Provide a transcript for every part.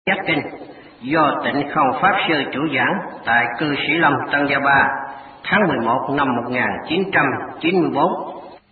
Giác Kinh do Tịnh Không Pháp Sư chủ giảng tại Cư Sĩ Lâm, Tân Gia Ba, tháng 11 năm 1994.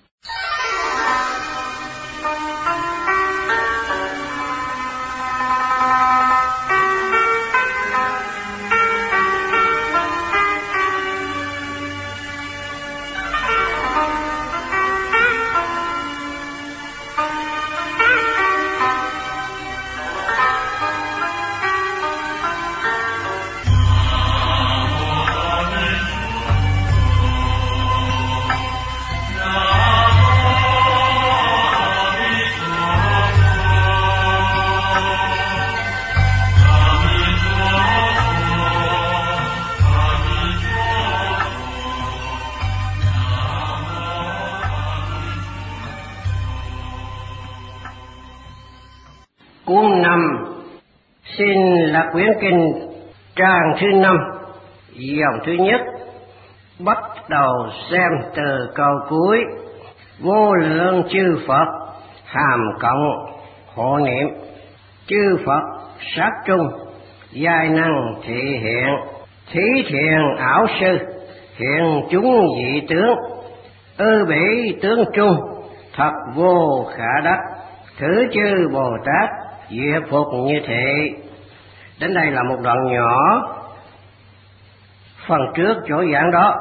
Cuốn 5 xin là quyển kinh trang thứ 5, dòng thứ nhất, bắt đầu xem từ câu cuối. Vô lượng chư Phật hàm cộng hộ niệm, chư Phật sát trung giai năng thị hiện, thí thiện ảo sư hiện chúng dị tướng, ư bỉ tướng trung thật vô khả đắc, thử chư Bồ Tát diệt phục như thế. Đến đây là một đoạn nhỏ. Phần trước chỗ giảng đó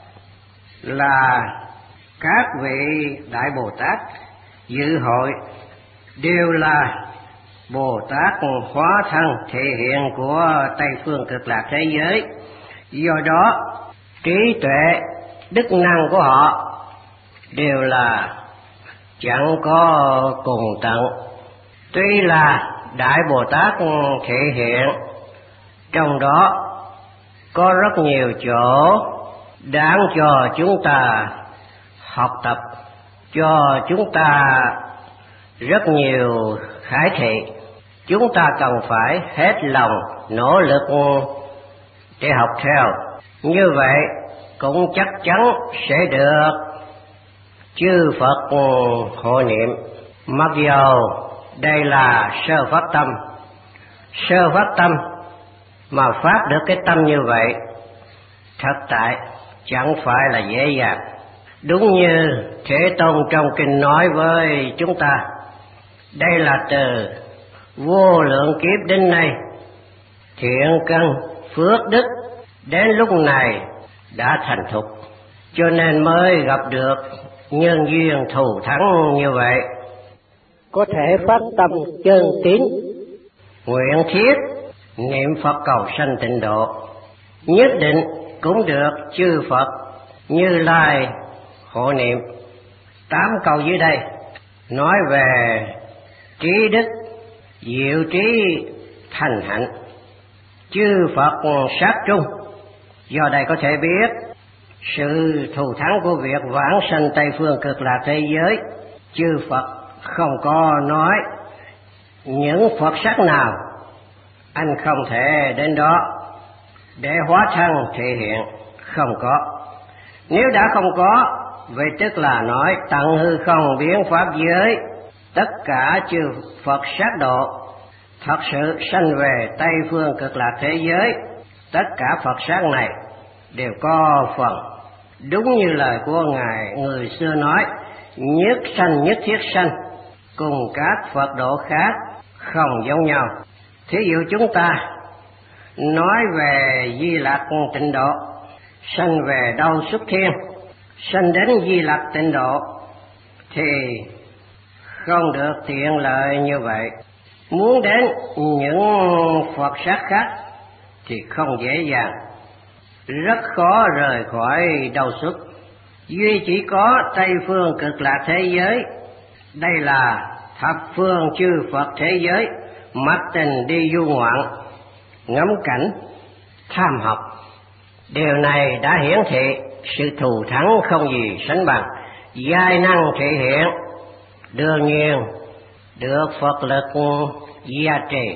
là các vị Đại Bồ Tát dự hội đều là Bồ Tát hóa thân thể hiện của Tây Phương Cực Lạc thế giới. Do đó trí tuệ đức năng của họ đều là chẳng có cùng tận. Tuy là Đại Bồ Tát thể hiện, trong đó có rất nhiều chỗ đáng cho chúng ta học tập, cho chúng ta rất nhiều khải thị. Chúng ta cần phải hết lòng nỗ lực để học theo. Như vậy cũng chắc chắn sẽ được chư Phật hộ niệm. Mặc dầu đây là sơ phát tâm, sơ phát tâm mà phát được cái tâm như vậy thật tại chẳng phải là dễ dàng. Đúng như Thế Tôn trong kinh nói với chúng ta, đây là từ vô lượng kiếp đến nay thiện căn phước đức đến lúc này đã thành thục, cho nên mới gặp được nhân duyên thù thắng như vậy. Có thể phát tâm chân tín, nguyện thiết niệm Phật cầu sanh tịnh độ, nhất định cũng được chư Phật Như Lai hộ niệm. 8 câu dưới đây nói về trí đức, diệu trí thành hạnh, chư Phật sát trung. Do đây có thể biết sự thù thắng của việc vãng sanh Tây Phương Cực Lạc thế giới. Chư Phật không có nói những Phật sắc nào anh không thể đến đó để hóa thân thể hiện, không có. Nếu đã không có, vậy tức là nói tận hư không biến pháp giới, tất cả chư Phật sát độ thật sự sanh về Tây Phương Cực Lạc thế giới. Tất cả Phật sát này đều có phần. Đúng như lời của Ngài người xưa nói, nhất sanh nhất thiết sanh, cùng các Phật độ khác không giống nhau. Thí dụ chúng ta nói về Di Lặc tịnh độ, sanh về đâu xuất thiên, sanh đến Di Lặc tịnh độ thì không được tiện lợi như vậy. Muốn đến những Phật sát khác thì không dễ dàng, rất khó rời khỏi đâu xuất. Duy chỉ có Tây Phương Cực Lạc thế giới, đây là thập phương chư Phật thế giới, mắt tình đi du ngoạn, ngắm cảnh, tham học. Điều này đã hiển thị sự thù thắng không gì sánh bằng, giai năng thể hiện. Đương nhiên được Phật lực gia trì.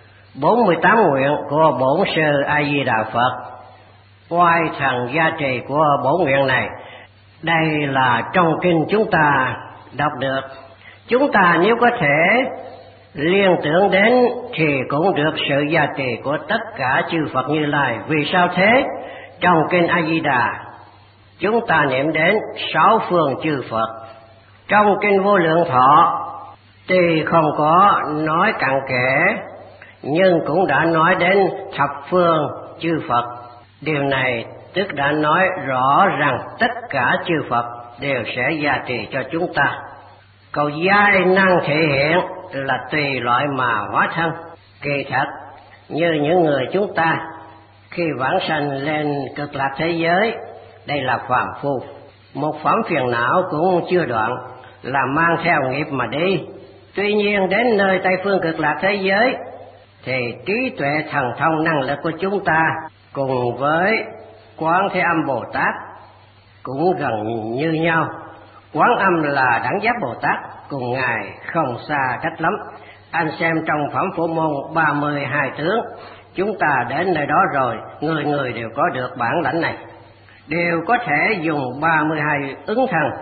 48 nguyện của Bổn Sư A Di Đà Phật, oai thần gia trì của bổn nguyện này, đây là trong kinh chúng ta đọc được. Chúng ta nếu có thể liên tưởng đến thì cũng được sự gia trì của tất cả chư Phật Như Lai. Vì sao thế? Trong kinh A Di Đà chúng ta niệm đến 6 phương chư Phật. Trong kinh Vô Lượng Thọ tuy không có nói cặn kẽ, nhưng cũng đã nói đến thập phương chư Phật. Điều này tức đã nói rõ rằng tất cả chư Phật đều sẽ gia trì cho chúng ta. Cầu giai năng thể hiện là tùy loại mà hóa thân. Kỳ thật như những người chúng ta khi vãng sanh lên cực lạc thế giới, đây là phàm phu, một phẩm phiền não cũng chưa đoạn, là mang theo nghiệp mà đi. Tuy nhiên đến nơi Tây phương cực lạc thế giới thì trí tuệ thần thông năng lực của chúng ta cùng với Quán Thế Âm Bồ Tát cũng gần như nhau. Quán Âm là đẳng giác Bồ Tát, cùng Ngài không xa cách lắm. Anh xem trong phẩm Phổ Môn 32 tướng, chúng ta đến nơi đó rồi, người người đều có được bản lãnh này, đều có thể dùng 32 ứng thần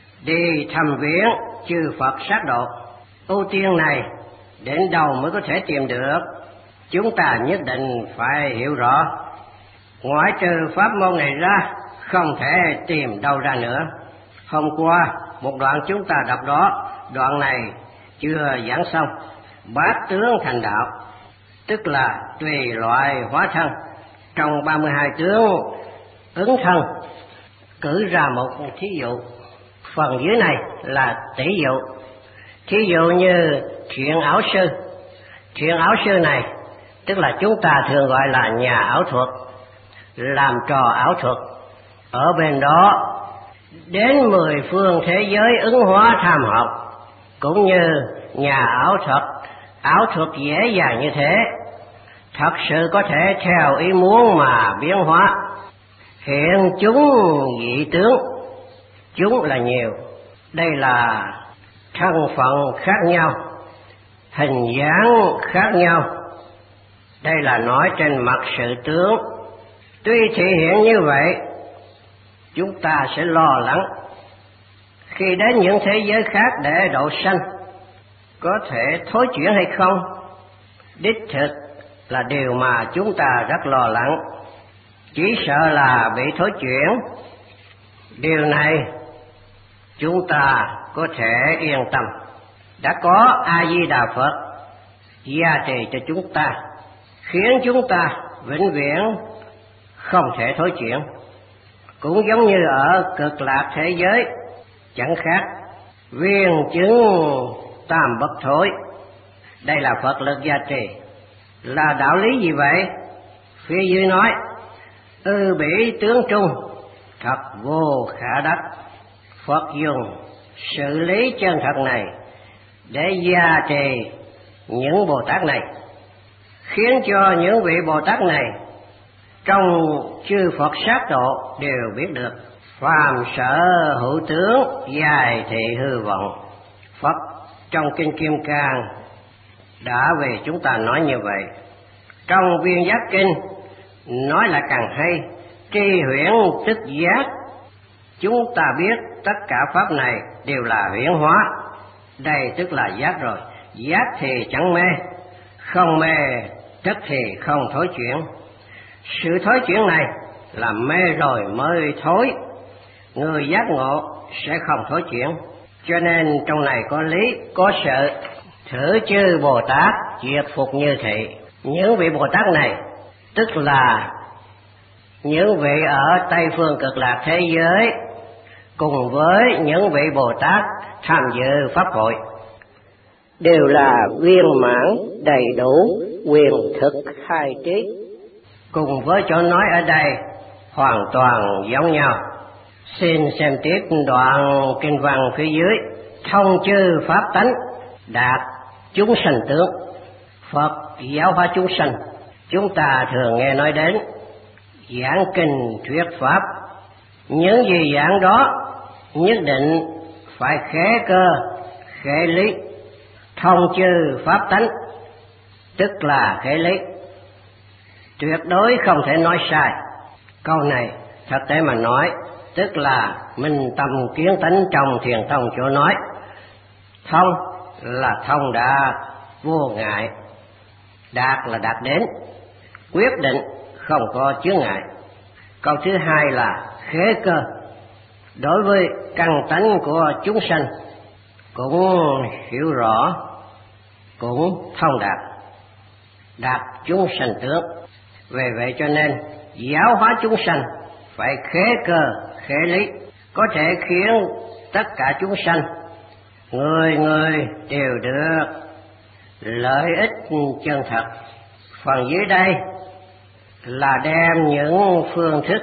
đi thăm viếng chư Phật sát độ. Ưu tiên này đến đâu mới có thể tìm được? Chúng ta nhất định phải hiểu rõ. Ngoại trừ pháp môn này ra, không thể tìm đâu ra nữa. Hôm qua một đoạn chúng ta đọc đó, đoạn này chưa giảng xong. Bát tướng thành đạo, tức là tùy loại hóa thân. Trong 32 tướng ứng thân, cử ra một thí dụ. Phần dưới này là tỷ dụ. Thí dụ như thiện ảo sư. Thiện ảo sư này tức là chúng ta thường gọi là nhà ảo thuật, làm trò ảo thuật. Ở bên đó đến 10 phương thế giới ứng hóa tham học, cũng như nhà ảo thuật dễ dàng như thế, thật sự có thể theo ý muốn mà biến hóa. Hiện chúng dị tướng, chúng là nhiều, đây là thân phận khác nhau, hình dáng khác nhau. Đây là nói trên mặt sự tướng. Tuy thể hiện như vậy, chúng ta sẽ lo lắng khi đến những thế giới khác để độ sanh, có thể thối chuyển hay không? Đích thực là điều mà chúng ta rất lo lắng, chỉ sợ là bị thối chuyển. Điều này chúng ta có thể yên tâm, đã có A Di Đà Phật gia trì cho chúng ta, khiến chúng ta vĩnh viễn không thể thối chuyển. Cũng giống như ở cực lạc thế giới, chẳng khác viên chứng tam bất thối. Đây là Phật lực gia trì. Là đạo lý gì vậy? Phía dưới nói ư bỉ tướng trung, thật vô khả đắc. Phật dùng sự lý chân thật này để gia trì những Bồ Tát này, khiến cho những vị Bồ Tát này trong chư Phật sát độ đều biết được. Phàm sở hữu tướng, dài thị hư vọng. Phật trong kinh Kim Cang đã về chúng ta nói như vậy. Trong Viên Giác Kinh nói là càng hay, tri huyễn tức giác. Chúng ta biết tất cả pháp này đều là huyễn hóa. Đây tức là giác rồi. Giác thì chẳng mê, không mê tức thì không thối chuyển. Sự thối chuyển này là mê rồi mới thối. Người giác ngộ sẽ không thối chuyển. Cho nên trong này có lý, có sự. Thử chư Bồ Tát diệt phục như thị. Những vị Bồ Tát này tức là những vị ở Tây phương cực lạc thế giới, cùng với những vị Bồ Tát tham dự pháp hội, đều là viên mãn đầy đủ quyền thực khai trí. Cùng với chỗ nói ở đây hoàn toàn giống nhau. Xin xem tiếp đoạn kinh văn phía dưới. Thông chư pháp tánh, đạt chúng sanh tướng. Phật giáo hóa chúng sanh, chúng ta thường nghe nói đến giảng kinh thuyết pháp. Những gì giảng đó nhất định phải khế cơ, khế lý. Thông chư pháp tánh tức là khế lý, tuyệt đối không thể nói sai. Câu này thật tế mà nói, tức là minh tâm kiến tánh trong thiền tông chỗ nói. Thông là thông đã vô ngại. Đạt là đạt đến, quyết định, không có chướng ngại. Câu thứ hai là khế cơ. Đối với căn tánh của chúng sanh cũng hiểu rõ, cũng thông đạt, đạt chúng sanh tướng. Về vậy cho nên giáo hóa chúng sanh phải khế cơ, khế lý, có thể khiến tất cả chúng sanh người người đều được lợi ích chân thật. Phần dưới đây là đem những phương thức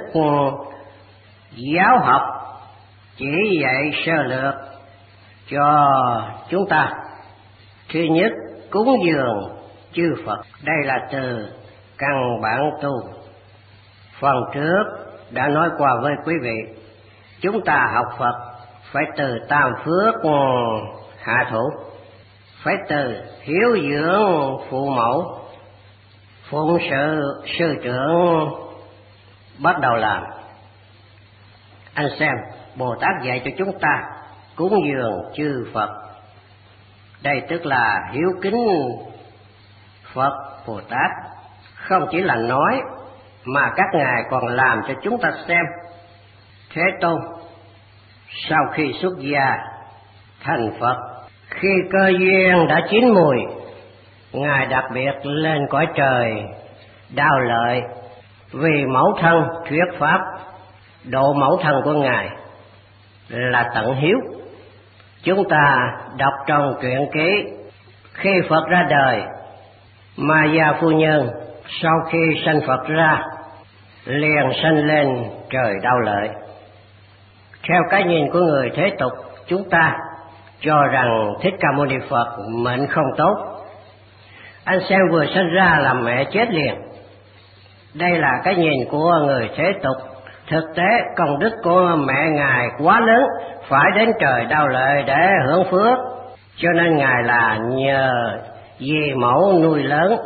giáo học chỉ dạy sơ lược cho chúng ta. Thứ nhất, cúng dường chư Phật. Đây là từ căn bản tu. Phần trước đã nói qua với quý vị, chúng ta học Phật phải từ tam phước hạ thủ, phải từ hiếu dưỡng phụ mẫu, phụng sự sư trưởng bắt đầu làm. Anh xem, Bồ Tát dạy cho chúng ta cúng dường chư Phật. Đây tức là hiếu kính Phật Bồ Tát, không chỉ là nói mà các ngài còn làm cho chúng ta xem. Thế Tôn sau khi xuất gia thành Phật, khi cơ duyên đã chín mùi, ngài đặc biệt lên cõi trời Đao Lợi vì mẫu thân thuyết pháp. Độ mẫu thân của ngài là tận hiếu. Chúng ta đọc trong truyện ký, khi Phật ra đời, Maya phu nhân sau khi sanh Phật ra liền sanh lên trời Đao Lợi. Theo cái nhìn của người thế tục, chúng ta cho rằng Thích Ca Mâu Ni Phật mệnh không tốt. Anh xem, vừa sinh ra là mẹ chết liền. Đây là cái nhìn của người thế tục. Thực tế công đức của mẹ ngài quá lớn, phải đến trời Đao Lợi để hưởng phước, cho nên ngài là nhờ dì mẫu nuôi lớn.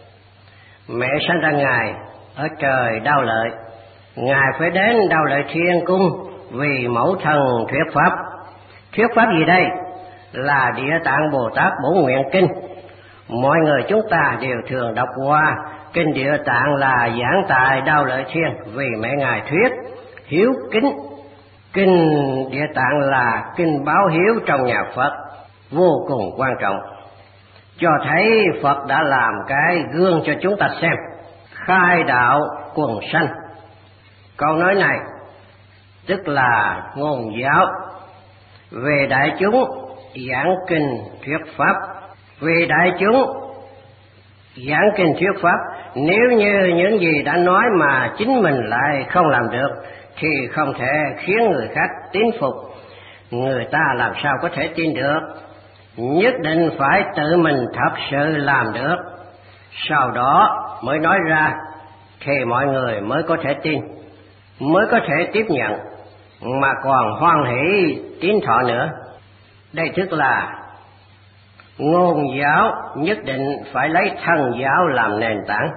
Mẹ sanh ra ngài ở trời Đao Lợi, ngài phải đến Đao Lợi Thiên Cung vì mẫu thân thuyết pháp. Thuyết pháp gì đây? Là Địa Tạng Bồ Tát Bổn Nguyện Kinh. Mọi người chúng ta đều thường đọc qua. Kinh Địa Tạng là giảng tại Đao Lợi Thiên vì mẹ ngài thuyết hiếu kính. Kinh Địa Tạng là kinh báo hiếu trong nhà Phật, vô cùng quan trọng, cho thấy Phật đã làm cái gương cho chúng ta xem, khai đạo quần sanh. Câu nói này tức là ngôn giáo về đại chúng, giảng kinh thuyết pháp. Vì đại chúng giảng kinh thuyết pháp, nếu như những gì đã nói mà chính mình lại không làm được thì không thể khiến người khác tín phục. Người ta làm sao có thể tin được? Nhất định phải tự mình thật sự làm được, sau đó mới nói ra thì mọi người mới có thể tin, mới có thể tiếp nhận, mà còn hoan hỷ tín thọ nữa. Đây tức là ngôn giáo nhất định phải lấy thân giáo làm nền tảng.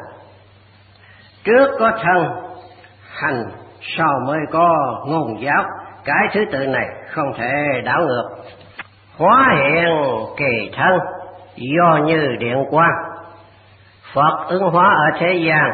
Trước có thân hành, sau mới có ngôn giáo. Cái thứ tự này không thể đảo ngược. Hóa hiện kỳ thân do như điện quang. Phật ứng hóa ở thế gian,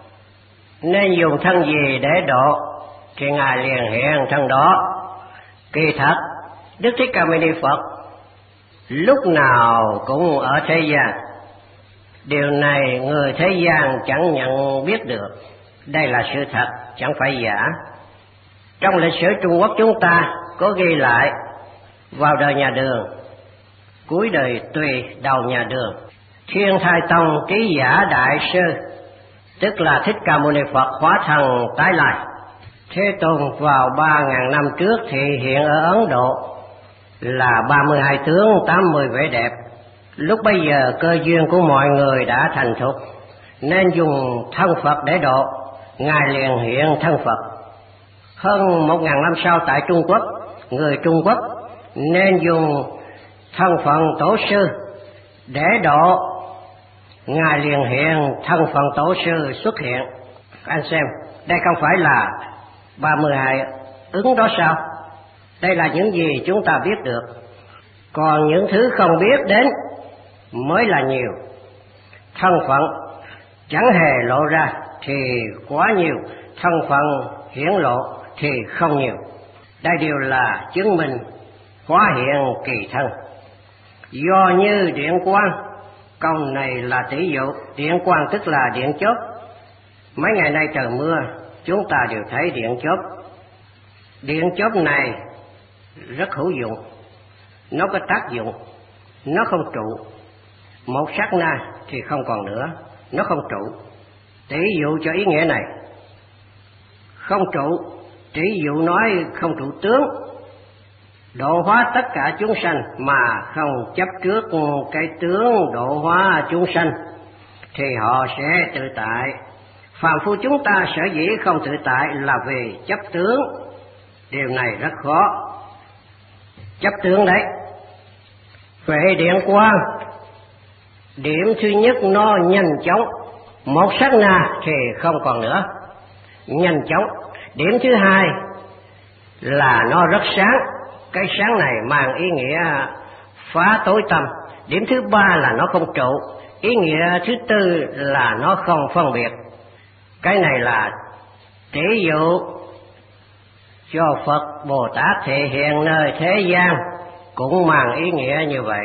nên dùng thân gì để độ thì ngài liền hiện thân đó. Kỳ thật Đức Thích Ca Mâu Ni Phật lúc nào cũng ở thế gian. Điều này người thế gian chẳng nhận biết được. Đây là sự thật, chẳng phải giả. Trong lịch sử Trung Quốc chúng ta có ghi lại, vào đời nhà Đường, cuối đời Tùy, đầu nhà Đường, Thiên Thai Tông Trí Giả Đại Sư, tức là Thích Ca Mâu Ni Phật hóa thân tái lai. Thế Tôn vào 3.000 năm trước thì hiện ở Ấn Độ là 32 tướng 80 vẻ đẹp. Lúc bấy giờ cơ duyên của mọi người đã thành thục, nên dùng thân Phật để độ. Ngài liền hiện thân Phật. Hơn 1.000 năm sau tại Trung Quốc, người Trung Quốc nên dùng thân phận tổ sư để độ. Ngài liền hiện thân phận tổ sư xuất hiện. Anh xem, đây không phải là 32 ứng đó sao? Đây là những gì chúng ta biết được. Còn những thứ không biết đến mới là nhiều. Thân phận chẳng hề lộ ra thì quá nhiều, thân phận hiển lộ thì không nhiều. Đây đều là chứng minh hóa hiện kỳ thân. Do như điện quang, câu này là tỷ dụ. Điện quang tức là điện chớp. Mấy ngày nay trời mưa, chúng ta đều thấy điện chớp. Điện chớp này rất hữu dụng, nó có tác dụng, nó không trụ. Một sát na thì không còn nữa, nó không trụ. Tỷ dụ cho ý nghĩa này. Không trụ, tỷ dụ nói không trụ tướng. Độ hóa tất cả chúng sanh mà không chấp trước cái tướng độ hóa chúng sanh thì họ sẽ tự tại. Phàm phu chúng ta sở dĩ không tự tại là vì chấp tướng. Điều này rất khó. Chấp tướng đấy. Về điện quang, điểm thứ nhất nó nhanh chóng, một sát na thì không còn nữa, nhanh chóng. Điểm thứ hai là nó rất sáng, cái sáng này mang ý nghĩa phá tối tâm. Điểm thứ ba là nó không trụ, ý nghĩa thứ tư là nó không phân biệt. Cái này là tỷ dụ cho Phật Bồ Tát thể hiện nơi thế gian cũng mang ý nghĩa như vậy.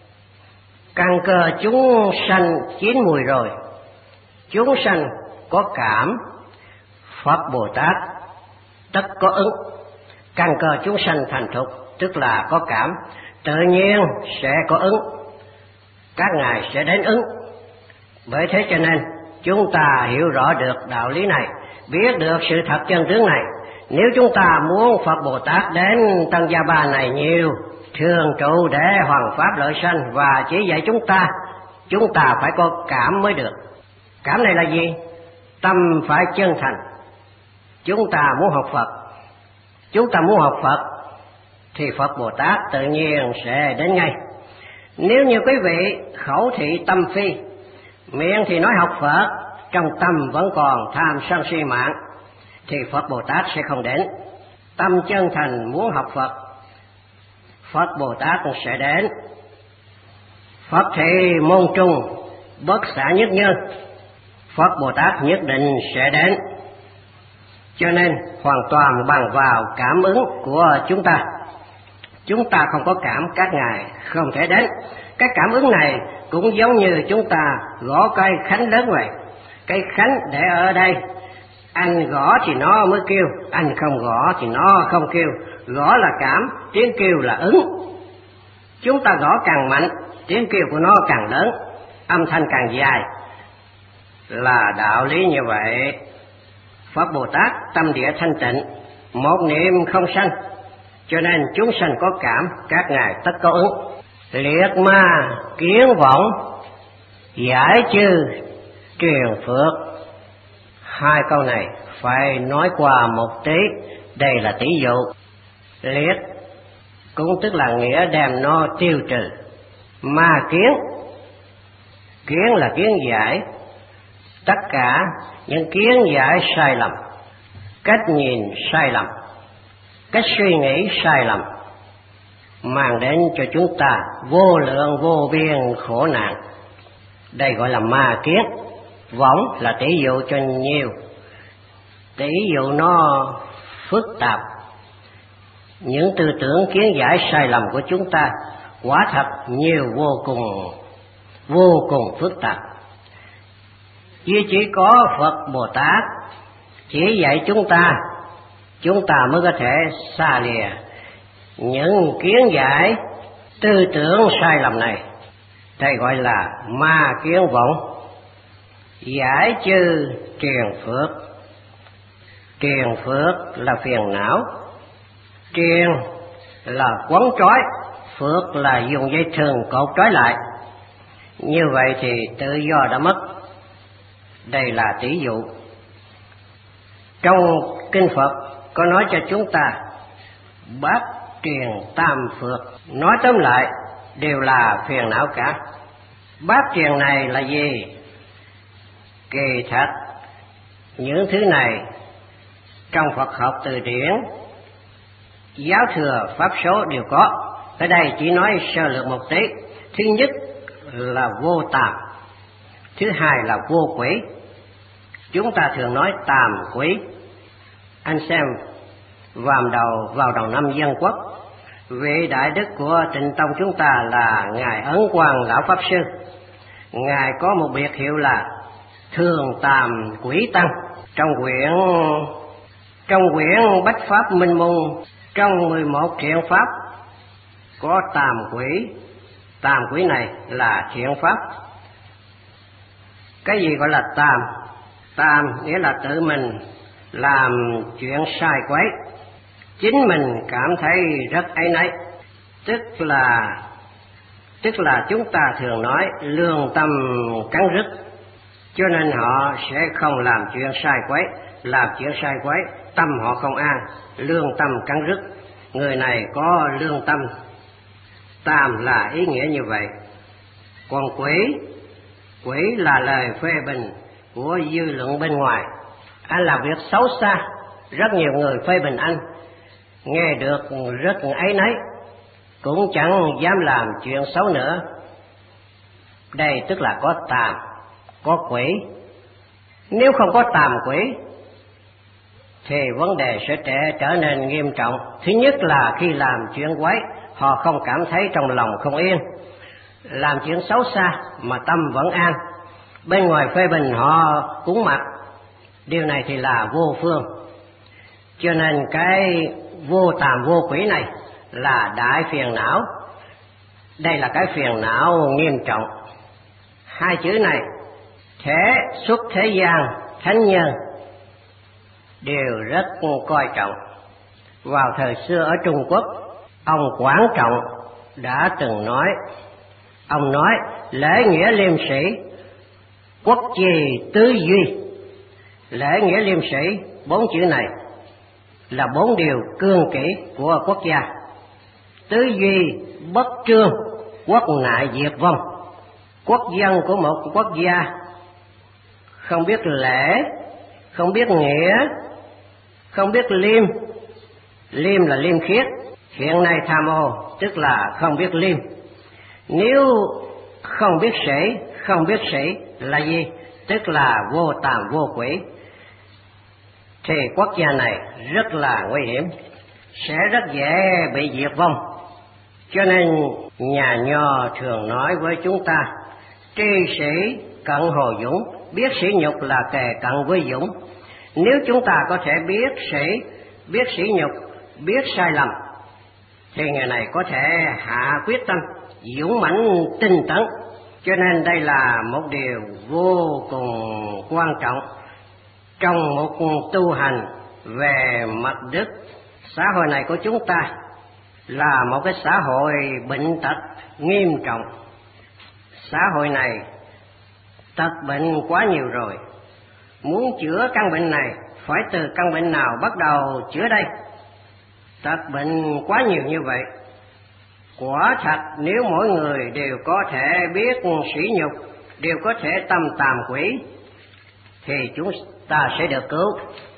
Căn cơ chúng sanh chín mùi rồi, chúng sanh có cảm, Phật Bồ Tát tất có ứng. Căn cơ chúng sanh thành thục tức là có cảm, tự nhiên sẽ có ứng, các ngài sẽ đến ứng. Bởi thế cho nên chúng ta hiểu rõ được đạo lý này, biết được sự thật chân tướng này. Nếu chúng ta muốn Phật Bồ Tát đến Tân Gia Ba này nhiều, thường trụ để hoằng pháp lợi sanh và chỉ dạy chúng ta phải có cảm mới được. Cảm này là gì? Tâm phải chân thành. Chúng ta muốn học Phật thì Phật Bồ Tát tự nhiên sẽ đến ngay. Nếu như quý vị khẩu thị tâm phi, miệng thì nói học Phật, trong tâm vẫn còn tham sân si mạng, thì Phật Bồ Tát sẽ không đến. Tâm chân thành muốn học Phật, Phật Bồ Tát sẽ đến. Phật thị môn trung, bất xả nhất nhân, Phật Bồ Tát nhất định sẽ đến. Cho nên hoàn toàn bằng vào cảm ứng của chúng ta. Chúng ta không có cảm, các ngài không thể đến. Cái cảm ứng này cũng giống như chúng ta gõ cây khánh lớn vậy. Cây khánh để ở đây, anh gõ thì nó mới kêu, anh không gõ thì nó không kêu. Gõ là cảm, tiếng kêu là ứng. Chúng ta gõ càng mạnh, tiếng kêu của nó càng lớn, âm thanh càng dài. Là đạo lý như vậy. Phật Bồ Tát tâm địa thanh tịnh, một niệm không sanh, cho nên chúng sanh có cảm, các ngài tất có ứng. Liệt ma kiến vọng, giải chư truyền phước. Hai câu này phải nói qua một tí, đây là tỷ dụ. Liệt cũng tức là nghĩa đem nó tiêu trừ. Ma kiến là kiến giải. Tất cả những kiến giải sai lầm, cách nhìn sai lầm, cách suy nghĩ sai lầm, mang đến cho chúng ta vô lượng vô biên khổ nạn. Đây gọi là ma kiến. Võng là tỷ dụ cho nhiều. Tỷ dụ nó phức tạp. Những tư tưởng kiến giải sai lầm của chúng ta quả thật nhiều, vô cùng phức tạp. Chỉ có Phật Bồ Tát chỉ dạy chúng ta mới có thể xa lìa những kiến giải tư tưởng sai lầm này. Đây gọi là ma kiến vọng. Giải chư truyền phước. Truyền phước là phiền não. Truyền là quấn trói, phước là dùng dây thừng cột trói lại. Như vậy thì tự do đã mất. Đây là tỷ dụ. Trong kinh Phật có nói cho chúng ta bát truyền tam phước. Nói tóm lại đều là phiền não cả. Bát truyền này là gì? Kỳ thật những thứ này trong Phật học từ điển, giáo thừa, pháp số đều có. Ở đây chỉ nói sơ lược một tí. Thứ nhất là vô tàm, thứ hai là vô quỷ. Chúng ta thường nói tàm quỷ. Anh xem vào đầu năm Dân Quốc, vị đại đức của Tịnh Tông chúng ta là ngài Ấn Quang lão pháp sư. Ngài có một biệt hiệu là Thường Tàm Quỷ Tăng. Trong quyển Bách Pháp Minh Môn, trong 11 thiện pháp có tàm quỷ. Tàm quỷ này là thiện pháp. Cái gì gọi là tàm? Tàm nghĩa là tự mình làm chuyện sai quấy, chính mình cảm thấy rất áy náy, tức là chúng ta thường nói lương tâm cắn rứt, cho nên họ sẽ không làm chuyện sai quấy. Làm chuyện sai quấy, tâm họ không an, lương tâm cắn rứt. Người này có lương tâm. Tàm là ý nghĩa như vậy. Còn quỷ là lời phê bình của dư luận bên ngoài. Anh làm việc xấu xa, rất nhiều người phê bình anh, nghe được rất áy náy, cũng chẳng dám làm chuyện xấu nữa. Đây tức là có tàm, có quỷ. Nếu không có tàm quỷ thì vấn đề sẽ trở nên nghiêm trọng. Thứ nhất là khi làm chuyện quấy, họ không cảm thấy trong lòng không yên. Làm chuyện xấu xa mà tâm vẫn an, bên ngoài phê bình họ cũng mặc. Điều này thì là vô phương. Cho nên cái vô tàm vô quỷ này là đại phiền não. Đây là cái phiền não nghiêm trọng. Hai chữ này thể xuất thế gian thánh nhân đều rất coi trọng. Vào thời xưa ở Trung Quốc, ông Quảng Trọng đã từng nói, ông nói lễ nghĩa liêm sĩ, quốc trì tứ duy. Lễ nghĩa liêm sĩ, 4 chữ này là 4 điều cương kỷ của quốc gia. Tứ duy bất trương, quốc nại diệt vong. Quốc dân của một quốc gia không biết lễ, không biết nghĩa, không biết liêm. Liêm là liêm khiết, hiện nay tham ô tức là không biết liêm. Nếu không biết sĩ là gì? Tức là vô tàm vô quỷ. Thì quốc gia này rất là nguy hiểm, sẽ rất dễ bị diệt vong. Cho nên nhà Nho thường nói với chúng ta, tri sĩ cận hồ dũng, biết sĩ nhục là kề cận với dũng. Nếu chúng ta có thể biết sĩ nhục, biết sai lầm, thì người này có thể hạ quyết tâm, dũng mãnh tinh tấn. Cho nên đây là một điều vô cùng quan trọng trong một tu hành về mặt đức. Xã hội này của chúng ta là một cái xã hội bệnh tật nghiêm trọng. Xã hội này tật bệnh quá nhiều rồi. Muốn chữa căn bệnh này, phải từ căn bệnh nào bắt đầu chữa đây? Tật bệnh quá nhiều như vậy. Quả thật nếu mỗi người đều có thể biết sỉ nhục, đều có thể tâm tàm quỷ, thì chúng ta sẽ được cứu.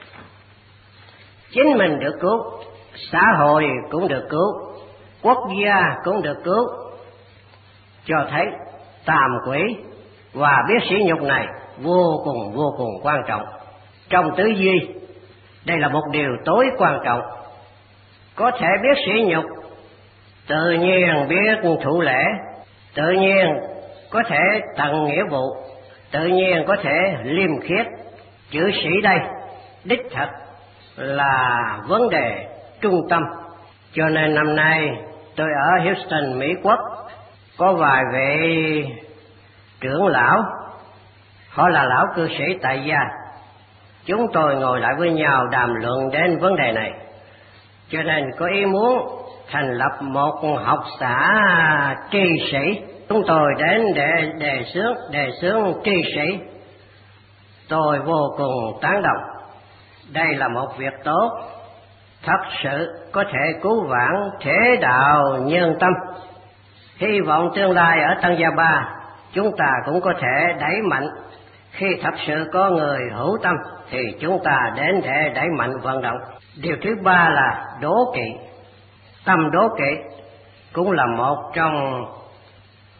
Chính mình được cứu, xã hội cũng được cứu, quốc gia cũng được cứu. Cho thấy tàm quỷ và biết sỉ nhục này vô cùng quan trọng. Trong tứ duy, đây là một điều tối quan trọng. Có thể biết sỉ nhục, tự nhiên biết thủ lễ, tự nhiên có thể tận nghĩa vụ, tự nhiên có thể liêm khiết. Chữ sĩ đây đích thật là vấn đề trung tâm. Cho nên năm nay tôi ở Houston, Mỹ Quốc, có vài vị trưởng lão, họ là lão cư sĩ tại gia. Chúng tôi ngồi lại với nhau đàm luận đến vấn đề này. Cho nên có ý muốn thành lập một học xã tri sĩ. Chúng tôi đến để đề xướng tri sĩ. Tôi vô cùng tán đồng. Đây là một việc tốt, thật sự có thể cứu vãn thế đạo nhân tâm. Hy vọng tương lai ở Tân Gia Ba chúng ta cũng có thể đẩy mạnh. Khi thật sự có người hữu tâm thì chúng ta đến để đẩy mạnh vận động. Điều thứ ba là đố kỵ. Tâm đố kỵ cũng là một trong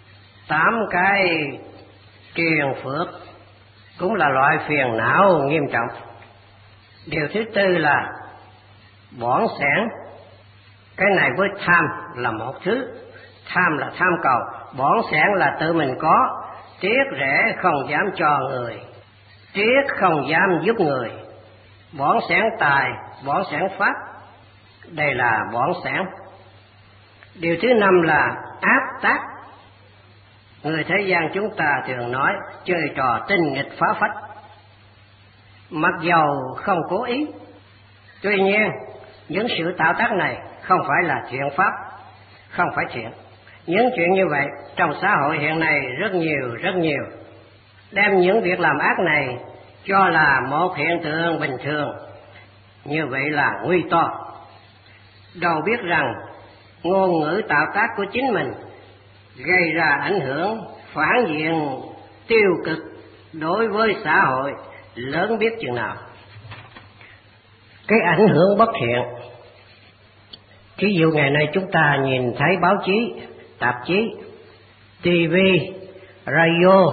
8 cái triền phước cũng là loại phiền não nghiêm trọng. Điều thứ tư là bỏng sẻn. Cái này với tham là một thứ. Tham là tham cầu, bỏng sẻn là tự mình có, tiếc rẻ không dám cho người, tiếc không dám giúp người. Bỏng sẻn tài, bỏng sẻn pháp, đây là bỏng sẻn. Điều thứ năm là ác tác. Người thế gian chúng ta thường nói chơi trò tinh nghịch phá phách, mặc dầu không cố ý. Tuy nhiên những sự tạo tác này không phải là thiện pháp, không phải thiện. Những chuyện như vậy trong xã hội hiện nay rất nhiều. Đem những việc làm ác này cho là một hiện tượng bình thường, như vậy là nguy to. Đâu biết rằng ngôn ngữ tạo tác của chính mình gây ra ảnh hưởng phản diện tiêu cực đối với xã hội lớn biết chừng nào. Cái ảnh hưởng bất thiện, thí dụ ngày nay chúng ta nhìn thấy báo chí, tạp chí, TV, radio,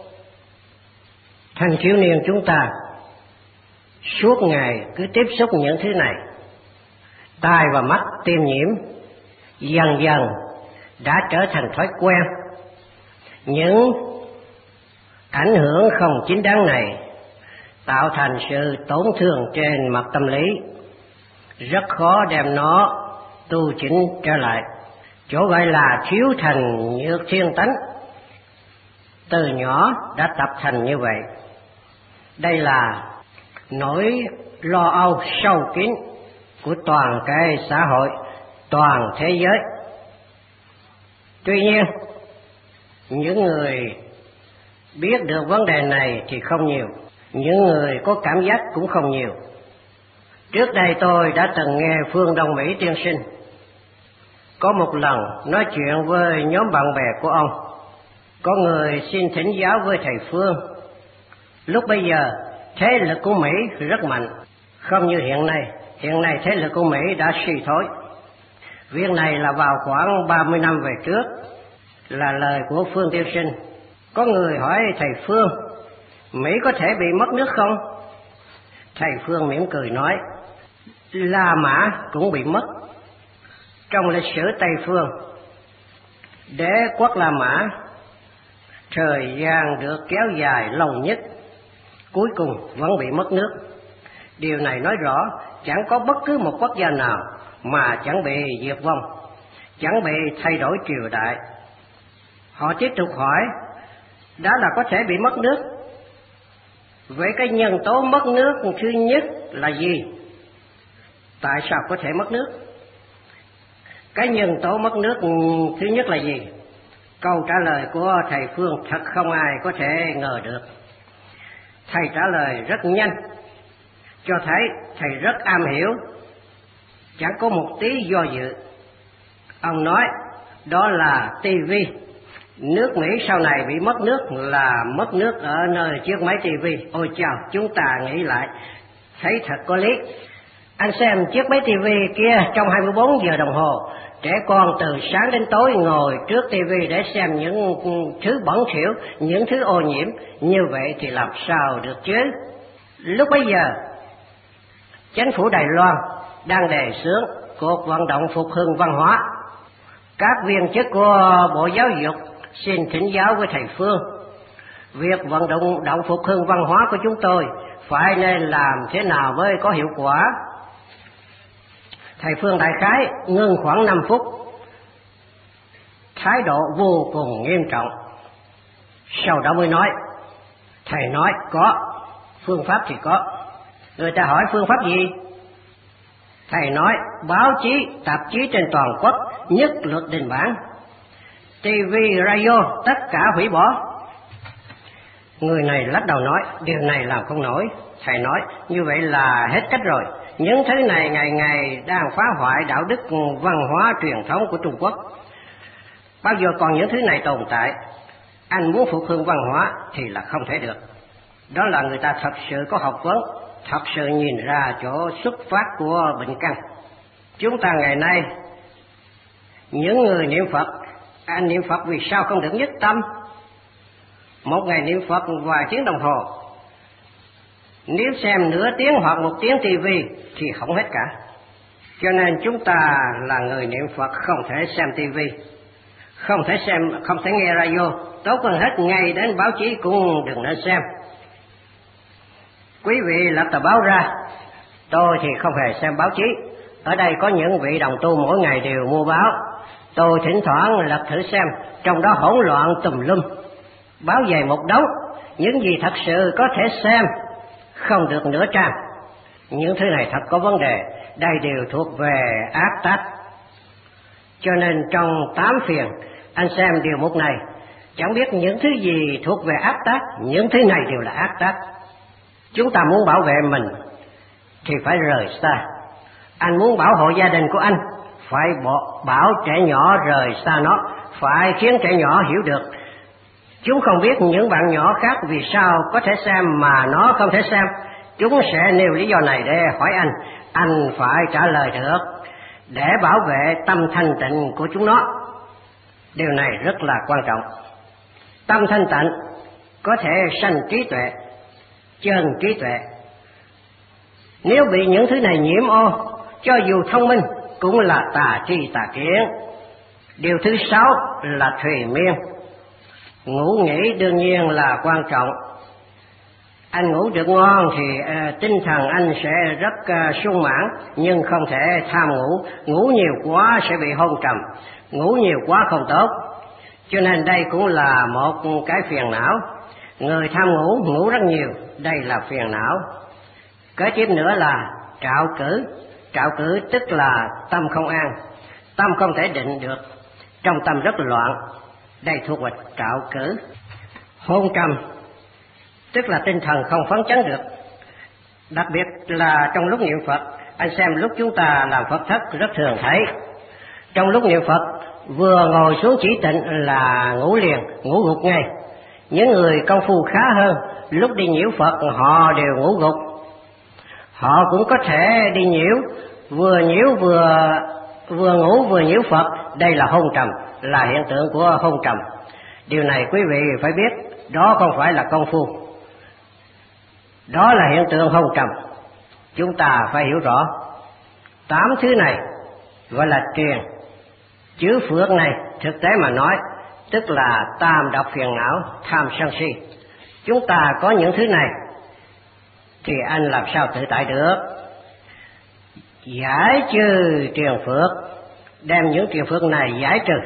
thanh thiếu niên chúng ta suốt ngày cứ tiếp xúc những thứ này, tai và mắt tiêm nhiễm, dần dần đã trở thành thói quen. Những ảnh hưởng không chính đáng này tạo thành sự tổn thương trên mặt tâm lý, rất khó đem nó tu chỉnh trở lại. Chỗ gọi là thiếu thành nhược thiên tánh, từ nhỏ đã tập thành như vậy. Đây là nỗi lo âu sâu kín của toàn cái xã hội, toàn thế giới. Tuy nhiên những người biết được vấn đề này thì không nhiều, những người có cảm giác cũng không nhiều. Trước đây tôi đã từng nghe Phương Đông Mỹ tiên sinh có một lần nói chuyện với nhóm bạn bè của ông. Có người xin thỉnh giáo với thầy Phương. Lúc bây giờ thế lực của Mỹ rất mạnh, không như hiện nay. Hiện nay thế lực của Mỹ đã suy thoái. Việc này là vào khoảng 30 năm về trước, là lời của Phương tiên sinh. Có người hỏi thầy Phương, Mỹ có thể bị mất nước không? Thầy Phương mỉm cười nói, La Mã cũng bị mất. Trong lịch sử Tây Phương, đế quốc La Mã thời gian được kéo dài lâu nhất, cuối cùng vẫn bị mất nước. Điều này nói rõ chẳng có bất cứ một quốc gia nào mà chẳng bị diệt vong, chẳng bị thay đổi triều đại. Họ tiếp tục hỏi, đã là có thể bị mất nước, vậy cái nhân tố mất nước thứ nhất là gì? Tại sao có thể mất nước? Cái nhân tố mất nước thứ nhất là gì? Câu trả lời của thầy Phương thật không ai có thể ngờ được. Thầy trả lời rất nhanh, cho thấy thầy rất am hiểu, chẳng có một tí do dự. Ông nói đó là TV. Nước Mỹ sau này bị mất nước là mất nước ở nơi chiếc máy TV. Ôi chào, chúng ta nghĩ lại thấy thật có lý. Anh xem chiếc máy TV kia trong 24 giờ đồng hồ, trẻ con từ sáng đến tối ngồi trước TV để xem những thứ bẩn thỉu, những thứ ô nhiễm. Như vậy thì làm sao được chứ? Lúc bấy giờ chính phủ Đài Loan đang đề xướng cuộc vận động phục hưng văn hóa. Các viên chức của Bộ Giáo dục xin thỉnh giáo với thầy Phương, việc vận động phục hưng văn hóa của chúng tôi phải nên làm thế nào mới có hiệu quả? Thầy Phương đại khái ngưng khoảng 5 phút, thái độ vô cùng nghiêm trọng. Sau đó mới nói, thầy nói có, phương pháp thì có. Người ta hỏi phương pháp gì? Thầy nói báo chí, tạp chí trên toàn quốc nhất luật đình bản, TV, radio tất cả hủy bỏ. Người này lắc đầu nói, điều này làm không nổi. Thầy nói, như vậy là hết cách rồi. Những thứ này ngày ngày đang phá hoại đạo đức văn hóa truyền thống của Trung Quốc. Bao giờ còn những thứ này tồn tại, anh muốn phục hưng văn hóa thì là không thể được. Đó là người ta thật sự có học vấn, thật sự nhìn ra chỗ xuất phát của bệnh căn. Chúng ta ngày nay, những người niệm Phật Anh niệm Phật vì sao không được nhất tâm? Một ngày niệm Phật vài tiếng đồng hồ, nếu xem nửa tiếng hoặc 1 tiếng tivi thì không hết cả. Cho nên chúng ta là người niệm Phật không thể xem tivi, không thể nghe radio, tốt hơn hết ngay đến báo chí cũng đừng nên xem. Quý vị lập tờ báo ra, tôi thì không hề xem báo chí. Ở đây có những vị đồng tu mỗi ngày đều mua báo, tôi thỉnh thoảng lật thử xem, trong đó hỗn loạn tùm lum, báo dày một đống, những gì thật sự có thể xem không được nửa trang. Những thứ này thật có vấn đề, đây đều thuộc về ác tác. Cho nên trong 8 phiền, anh xem điều mục này, chẳng biết những thứ gì thuộc về ác tác, những thứ này đều là ác tác. Chúng ta muốn bảo vệ mình thì phải rời xa. Anh muốn bảo hộ gia đình của anh, phải bảo trẻ nhỏ rời xa nó, phải khiến trẻ nhỏ hiểu được. Chúng không biết những bạn nhỏ khác vì sao có thể xem mà nó không thể xem. Chúng sẽ nêu lý do này để hỏi anh phải trả lời được để bảo vệ tâm thanh tịnh của chúng nó. Điều này rất là quan trọng. Tâm thanh tịnh có thể sanh trí tuệ, chân trí tuệ. Nếu bị những thứ này nhiễm ô, cho dù thông minh cũng là tà tri tà kiến. Điều thứ 6 là thùy miên. Ngủ nghỉ đương nhiên là quan trọng. Anh ngủ được ngon thì tinh thần anh sẽ rất sung mãn, nhưng không thể tham ngủ. Ngủ nhiều quá sẽ bị hôn trầm, ngủ nhiều quá không tốt. Cho nên đây cũng là một cái phiền não. Người tham ngủ, ngủ rất nhiều, đây là phiền não. Kế tiếp nữa là trạo cử. Trạo cử tức là tâm không an, tâm không thể định được, trong tâm rất loạn, đây thuộc về trạo cử. Hôn trầm tức là tinh thần không phấn chấn được. Đặc biệt là trong lúc niệm Phật, anh xem lúc chúng ta làm Phật thất rất thường thấy. Trong lúc niệm Phật, vừa ngồi xuống chỉ tịnh là ngủ liền, ngủ gục ngay. Những người công phu khá hơn, lúc đi nhiễu Phật họ đều ngủ gục. Họ cũng có thể đi nhiễu, vừa ngủ vừa nhiễu Phật, đây là hôn trầm, là hiện tượng của hôn trầm. Điều này quý vị phải biết, đó không phải là công phu, đó là hiện tượng hôn trầm. Chúng ta phải hiểu rõ. 8 thứ này gọi là truyền. Chữ phước này thực tế mà nói tức là tam độc phiền não, tham sân si. Chúng ta có những thứ này thì anh làm sao tự tại được? Giải trừ truyền phước, đem những truyền phước này giải trừ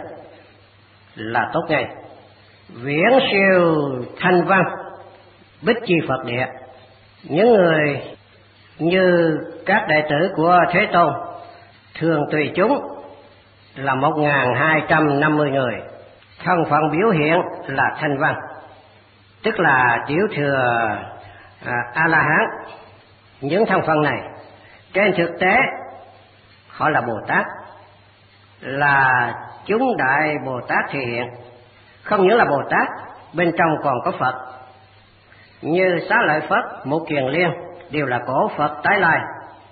là tốt ngay. Viễn siêu thanh văn, bích chi Phật địa. Những người như các đệ tử của Thế Tôn, thường tùy chúng là 1250 người, thân phận biểu hiện là thanh văn, tức là tiểu thừa A-la-hán. Những thân phận này trên thực tế họ là Bồ Tát, là chúng đại Bồ Tát thể hiện. Không những là Bồ Tát, bên trong còn có Phật, như Xá Lợi Phất, Một Kiền Liên đều là cổ Phật tái lai.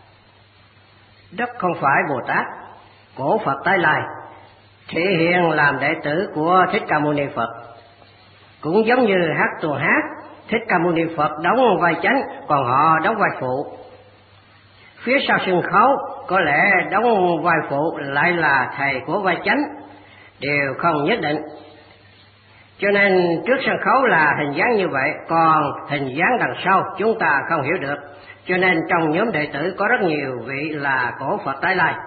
Đất không phải Bồ Tát, cổ Phật tái lai thể hiện làm đệ tử của Thích Ca Mâu Ni Phật. Cũng giống như hát tuồng hát, Thích Ca Mâu Ni Phật đóng vai chánh, còn họ đóng vai phụ. Phía sau sân khấu có lẽ đóng vai phụ lại là thầy của vai chánh, đều không nhất định. Cho nên trước sân khấu là hình dáng như vậy, còn hình dáng đằng sau chúng ta không hiểu được. Cho nên trong nhóm đệ tử có rất nhiều vị là cổ Phật tái lai.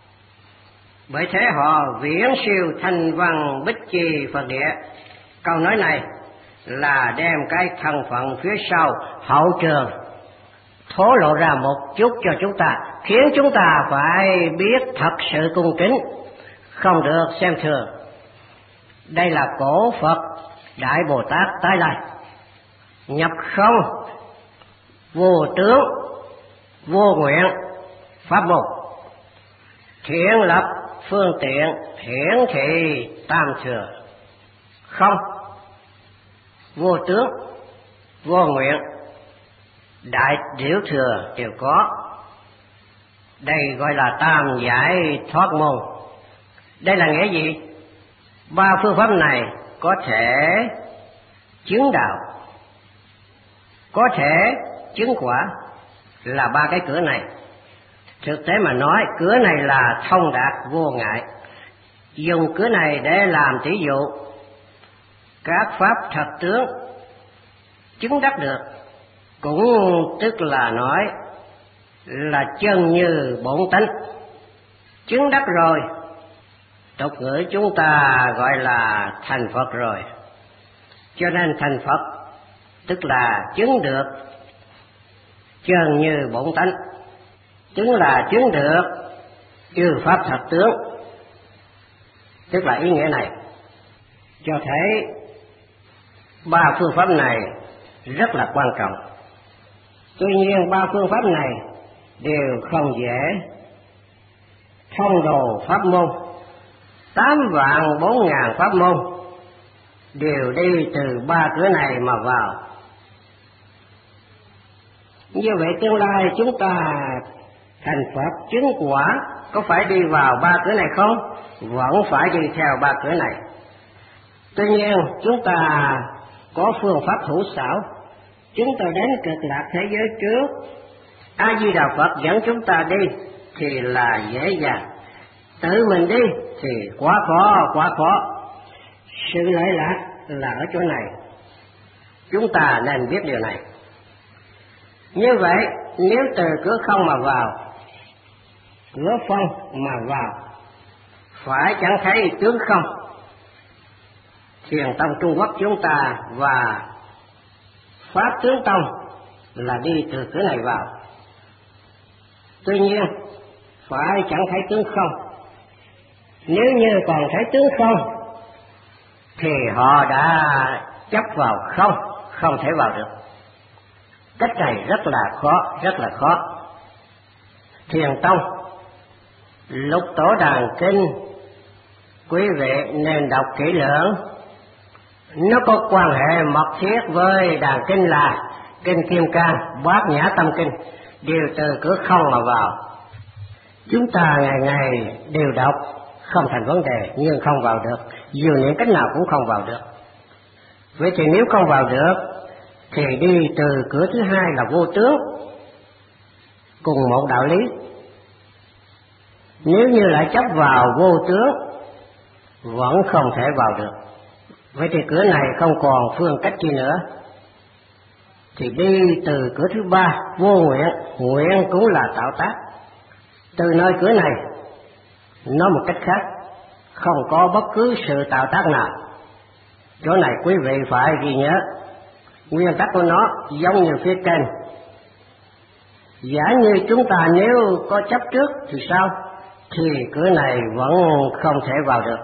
Bởi thế họ viễn siêu thanh văn bích chi Phật địa. Câu nói này là đem cái thân phận phía sau hậu trường thổ lộ ra một chút cho chúng ta, khiến chúng ta phải biết thật sự cung kính, không được xem thường. Đây là cổ Phật Đại Bồ Tát tái lai, nhập không, vô tướng, vô nguyện, pháp môn, thiện lập, phương tiện, hiển thị tam thừa. Không, vô tướng, vô nguyện, đại điểu thừa đều có. Đây gọi là tam giải thoát môn. Đây là nghĩa gì? Ba phương pháp này có thể chứng đạo, có thể chứng quả, là ba cái cửa này. Thực tế mà nói, cửa này là thông đạt vô ngại. Dùng cửa này để làm tỷ dụ, các pháp thật tướng chứng đắc được, cũng tức là nói là chân như bổn tánh. Chứng đắc rồi, tục ngữ chúng ta gọi là thành Phật rồi. Cho nên thành Phật tức là chứng được chân như bổn tánh, chứng là chứng được chư pháp thật tướng, tức là ý nghĩa này. Cho thấy ba phương pháp này rất là quan trọng. Tuy nhiên ba phương pháp này đều không dễ. Thông đồ pháp môn 8.400.000 pháp môn đều đi từ ba cửa này mà vào. Như vậy tương lai chúng ta thành Phật chứng quả có phải đi vào ba cửa này không? Vẫn phải đi theo ba cửa này. Tuy nhiên chúng ta có phương pháp thủ xảo. Chúng ta đến cực lạc thế giới trước, A Di Đà Phật dẫn chúng ta đi thì là dễ dàng, tự mình đi thì quá khó. Sự lợi lạc là ở chỗ này, chúng ta nên biết điều này. Như vậy nếu từ cửa không mà vào, cửa phong mà vào, phải chẳng thấy tướng không. Thiền tông Trung Quốc chúng ta và Pháp tướng tông là đi từ cửa này vào. Tuy nhiên phải chẳng thấy tướng không. Nếu như còn thấy tướng không thì họ đã chấp vào không thể vào được. Cách này rất là khó. Thiền tông Lục Tổ Đàn Kinh, quý vị nên đọc kỹ lưỡng. Nó có quan hệ mật thiết với Đàn Kinh là Kinh Kim Cang, Bát Nhã Tâm Kinh, đều từ cửa không mà vào. Chúng ta ngày ngày đều đọc không thành vấn đề, nhưng không vào được, dù niệm cách nào cũng không vào được. Vậy thì nếu không vào được thì đi từ cửa thứ hai là vô tướng, cùng một đạo lý. Nếu như lại chấp vào vô tướng vẫn không thể vào được. Vậy thì cửa này không còn phương cách chi nữa, thì đi từ cửa thứ ba vô nguyện. Nguyện cũng là tạo tác. Từ nơi cửa này, nói một cách khác, không có bất cứ sự tạo tác nào. Chỗ này quý vị phải ghi nhớ. Nguyên tắc của nó giống như phía trên. Giả như chúng ta nếu có chấp trước thì sao? Thì cửa này vẫn không thể vào được.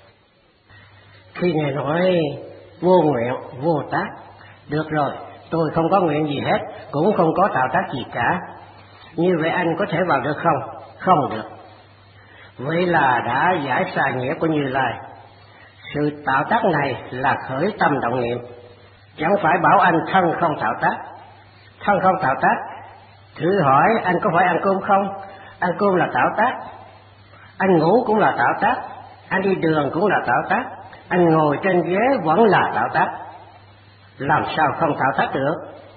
Khi Ngài nói vô nguyện, vô tác, được rồi, tôi không có nguyện gì hết, cũng không có tạo tác gì cả. Như vậy anh có thể vào được không? Không được. Vậy là đã giải sai nghĩa của Như Lai. Sự tạo tác này là khởi tâm động niệm, chẳng phải bảo anh thân không tạo tác. Thân không tạo tác, thử hỏi anh có phải ăn cơm không? Ăn cơm là tạo tác. Anh ngủ cũng là tạo tác. Anh đi đường cũng là tạo tác. Anh ngồi trên ghế vẫn là tạo tác. Làm sao không tạo tác được?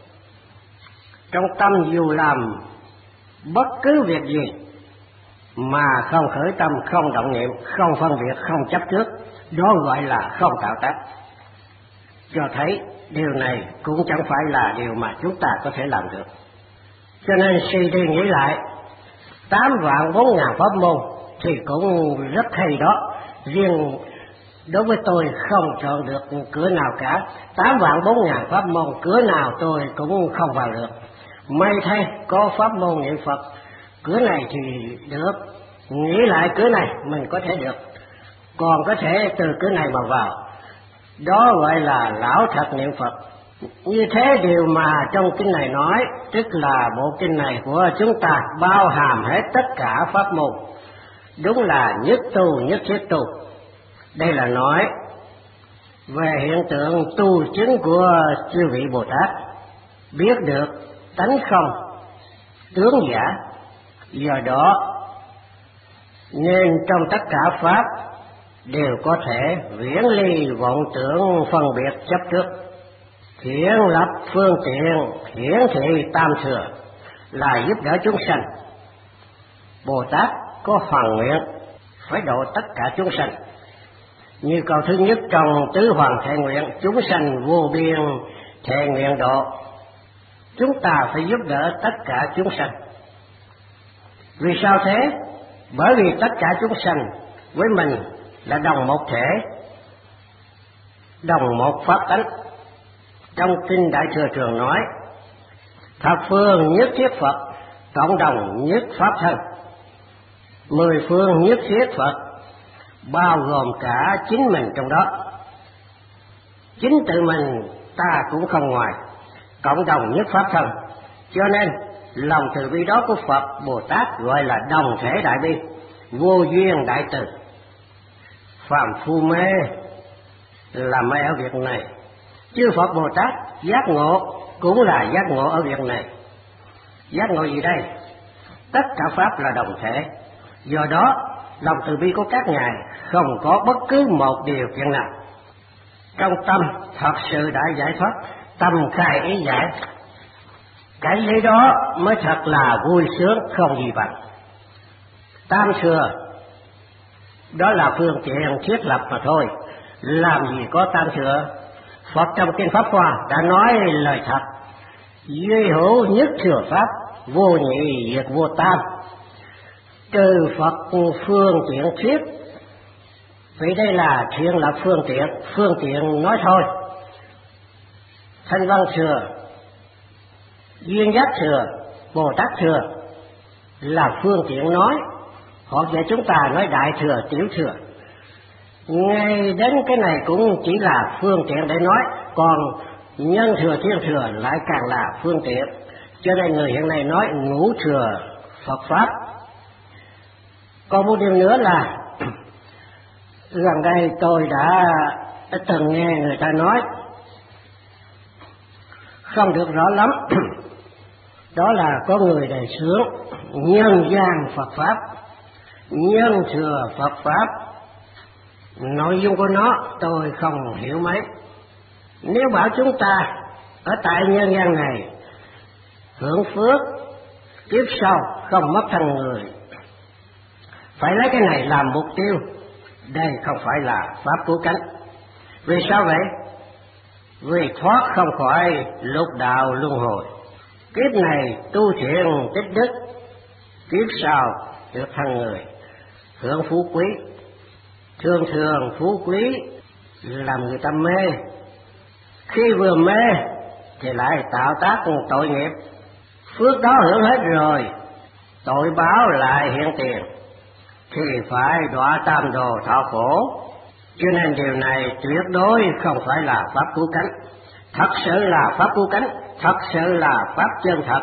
Trong tâm dù làm bất cứ việc gì mà không khởi tâm, không động niệm, không phân biệt, không chấp trước, đó gọi là không tạo tác. Cho thấy điều này cũng chẳng phải là điều mà chúng ta có thể làm được. Cho nên suy đi nghĩ lại, 8.400.000 pháp môn thì cũng rất hay đó. Riêng đối với tôi không chọn được cửa nào cả. 8.400.000 pháp môn, cửa nào tôi cũng không vào được. May thay có pháp môn niệm Phật, cửa này thì được, nghĩ lại cửa này mình có thể được, còn có thể từ cửa này mà vào. Đó gọi là lão thật niệm Phật. Như thế điều mà trong kinh này nói, tức là bộ kinh này của chúng ta bao hàm hết tất cả pháp môn. Đúng là nhất tu nhất thiết tu. Đây là nói về hiện tượng tu chứng của chư vị Bồ Tát, biết được tánh không, tướng giả. Do đó nên trong tất cả pháp đều có thể viễn ly vọng tưởng phân biệt chấp trước, thiện lập phương tiện hiển thị tam thừa là giúp đỡ chúng sanh. Bồ Tát có hoàn nguyện phải độ tất cả chúng sanh. Như câu thứ nhất trong tứ hoàng thệ nguyện, chúng sanh vô biên thệ nguyện độ. Chúng ta phải giúp đỡ tất cả chúng sanh. Vì sao thế? Bởi vì tất cả chúng sanh với mình là đồng một thể, đồng một pháp tánh. Trong kinh Đại Thừa thường nói, thập phương nhất thiết Phật, cộng đồng nhất pháp thân. 10 phương nhất thiết Phật, bao gồm cả chính mình trong đó. Chính tự mình ta cũng không ngoài, cộng đồng nhất pháp thân. Cho nên lòng từ bi đó của Phật Bồ Tát gọi là đồng thể đại bi, vô duyên đại từ. Phàm phu mê là mê ở việc này, chư Phật Bồ Tát giác ngộ cũng là giác ngộ ở việc này. Giác ngộ gì đây? Tất cả pháp là đồng thể. Do đó lòng từ bi của các ngài không có bất cứ một điều kiện nào. Trong tâm thật sự đã giải thoát, tâm khai ý giải, cái lý đó mới thật là vui sướng không gì bằng. Tam thừa đó là phương tiện thiết lập mà thôi, làm gì có tam thừa. Phật trong kinh Pháp Hoa đã nói lời thật: duy hữu nhất thừa pháp, vô nhị diệt vô tam. Trừ Phật phương tiện thuyết, vì đây là thiện lập phương tiện nói thôi. Thanh Văn thừa, Duyên Giác thừa, Bồ Tát thừa là phương tiện nói. Họ dạy chúng ta nói đại thừa, tiểu thừa. Ngay đến cái này cũng chỉ là phương tiện để nói, còn nhân thừa, thiên thừa lại càng là phương tiện. Cho nên người hiện nay nói ngũ thừa Phật Pháp. Còn một điều nữa là gần đây tôi đã từng nghe người ta nói không được rõ lắm. Đó là có người đề xướng nhân gian Phật Pháp, nhân thừa Phật Pháp. Nội dung của nó tôi không hiểu mấy. Nếu bảo chúng ta ở tại nhân gian này hưởng phước, kiếp sau không mất thân người, phải lấy cái này làm mục tiêu, đây không phải là pháp cứu cánh. Vì sao vậy? Vì thoát không khỏi lục đạo luân hồi. Kiếp này tu thiện tích đức, kiếp sau được thân người, hưởng phú quý. Thường thường phú quý làm người ta mê, khi vừa mê thì lại tạo tác tội nghiệp. Phước đó hưởng hết rồi, tội báo lại hiện tiền, thì phải đọa tam đồ thọ khổ. Cho nên điều này tuyệt đối không phải là pháp cứu cánh. Thật sự là pháp cứu cánh, thật sự là pháp chân thật.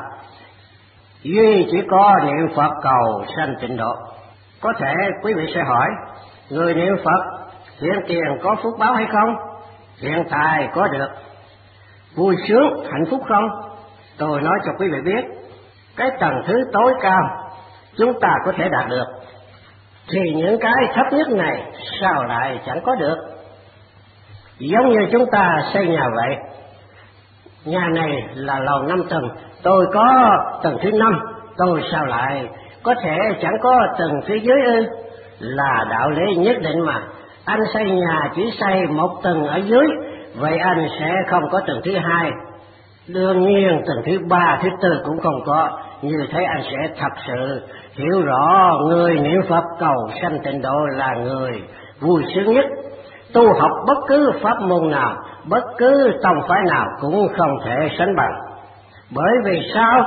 Duy chỉ có niệm Phật cầu sanh tịnh độ. Có thể quý vị sẽ hỏi, người niệm Phật hiện tiền có phúc báo hay không? Hiện tại có được vui sướng, hạnh phúc không? Tôi nói cho quý vị biết, cái tầng thứ tối cao chúng ta có thể đạt được, thì những cái thấp nhất này sao lại chẳng có được? Giống như chúng ta xây nhà vậy, nhà này là lầu 5 tầng, tôi có tầng thứ 5, tôi sao lại có thể chẳng có tầng phía dưới ư? Là đạo lý nhất định mà. Anh xây nhà chỉ xây một tầng ở dưới, vậy anh sẽ không có tầng thứ 2. Đương nhiên tầng thứ 3, thứ 4 cũng không có. Như thế anh sẽ thật sự hiểu rõ người niệm Phật cầu sanh tịnh độ là người vui sướng nhất. Tu học bất cứ pháp môn nào, bất cứ tông phái nào cũng không thể sánh bằng. Bởi vì sao?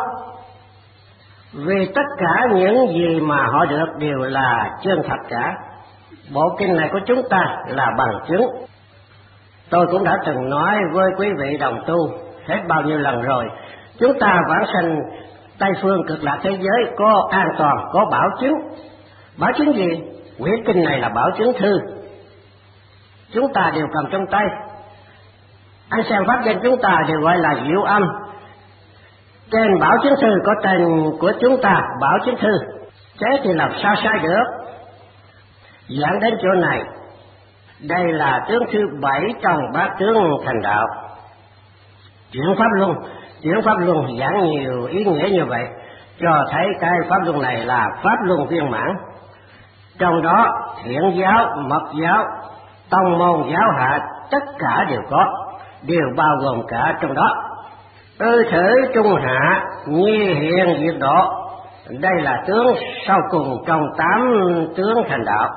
Vì tất cả những gì mà họ được đều là chân thật cả. Bộ kinh này của chúng ta là bằng chứng. Tôi cũng đã từng nói với quý vị đồng tu hết bao nhiêu lần rồi. Chúng ta vãng sanh Tây phương cực lạc thế giới có an toàn, có bảo chứng. Bảo chứng gì? Quyển kinh này là bảo chứng thư, chúng ta đều cầm trong tay. Anh xem pháp danh chúng ta đều gọi là diệu âm. Trên bảo chứng thư có tên của chúng ta, bảo chứng thư. Thế thì làm sao sai được? Giảng đến chỗ này, Đây là tướng thứ 7 trong bát tướng thành đạo. Chuyển pháp luân giảng nhiều ý nghĩa như vậy, cho thấy cái pháp luân này là pháp luân viên mãn. Trong đó thiện giáo, mật giáo, tông môn, giáo hạ tất cả đều bao gồm cả trong đó. Thể trung hạ, nhi hiện diệt độ, đây là tướng sau cùng trong 8 tướng thành đạo.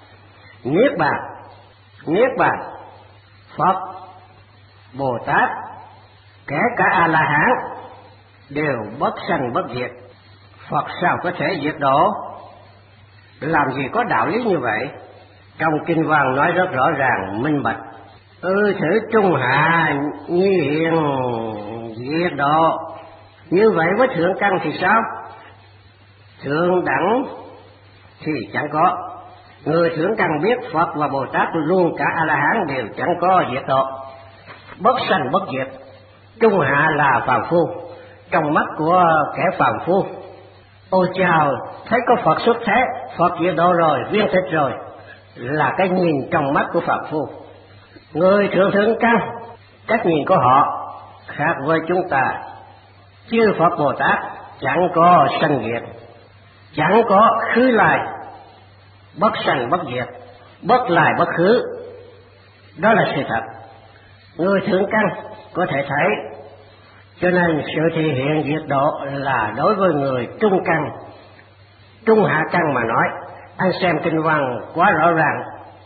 Niết bàn, Phật, Bồ Tát, kể cả A-la-hán đều bất sanh bất diệt. Phật sao có thể diệt độ? Làm gì có đạo lý như vậy? Trong kinh văn nói rất rõ ràng minh bạch. Thử trung hạ nhi hiện diệt độ. Như vậy với thượng căn thì sao? Thượng đẳng thì chẳng có. Người thượng căn biết Phật và Bồ Tát luôn cả A-la-hán đều chẳng có diệt độ, bất sanh bất diệt. Trung hạ là phàm phu, trong mắt của kẻ phàm phu. Ôi chào, thấy có Phật xuất thế, Phật diệt độ rồi, viên tịch rồi, là cái nhìn trong mắt của phàm phu. Người thượng căn, cách nhìn của họ khác với chúng ta. Chư Phật Bồ Tát chẳng có sanh diệt, chẳng có khứ lai, bất sanh bất diệt, bất lai bất khứ. Đó là sự thật. Người thượng căn có thể thấy. Cho nên sự thể hiện diệt độ là đối với người trung căn. Trung hạ căn mà nói, anh xem kinh văn quá rõ ràng.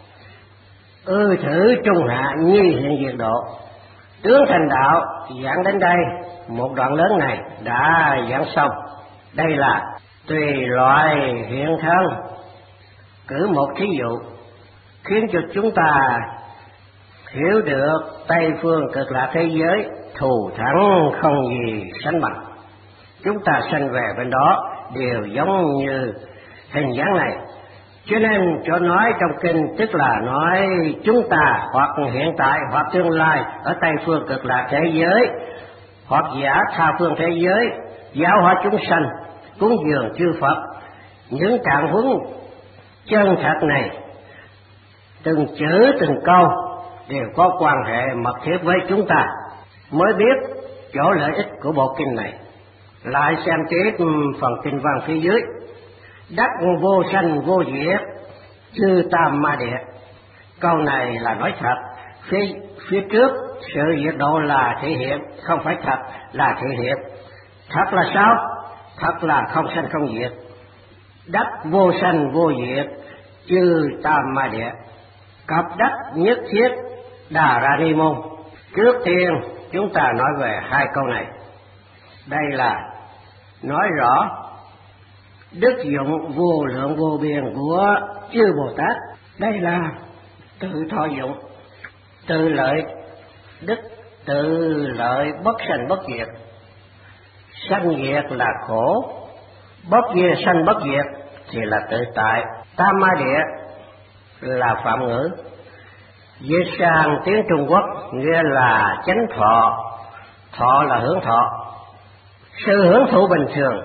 Thử trung hạ nhi hiện diệt độ. Tướng thành đạo giảng đến đây, một đoạn lớn này đã giảng xong. Đây là tùy loại hiện thân. Cử một thí dụ khiến cho chúng ta hiểu được Tây phương cực lạc thế giới thù thắng không gì sánh bằng. Chúng ta sanh về bên đó đều giống như hình dáng này. Cho nên cho nói trong kinh tức là nói chúng ta hoặc hiện tại hoặc tương lai ở Tây phương cực lạc thế giới, hoặc giả tha phương thế giới, giáo hóa chúng sanh, cúng dường chư Phật. Những trạng huống chân thật này, từng chữ từng câu đều có quan hệ mật thiết với chúng ta, mới biết chỗ lợi ích của bộ kinh này. Lại xem tiếp phần kinh văn phía dưới. Đắc vô sanh vô diệt, chư tam ma địa. Câu này là nói thật. Phía trước sự diệt độ là thể hiện, không phải thật là thể hiện. Thật là sao? Thật là không sanh không diệt. Đắc vô sanh vô diệt, chư tam ma địa. Cập đắc nhất thiết Đà Ra Ni Môn. Trước tiên chúng ta nói về hai câu này. Đây là nói rõ đức dụng vô lượng vô biên của chư Bồ Tát. Đây là tự thọ dụng, tự lợi đức, tự lợi bất sanh bất diệt. Sanh diệt là khổ, bất diệt sanh bất diệt thì là tự tại. Tam ma địa là phạm ngữ, dịch sang tiếng Trung Quốc nghĩa là chánh thọ. Thọ là hưởng thọ, sự hưởng thụ bình thường.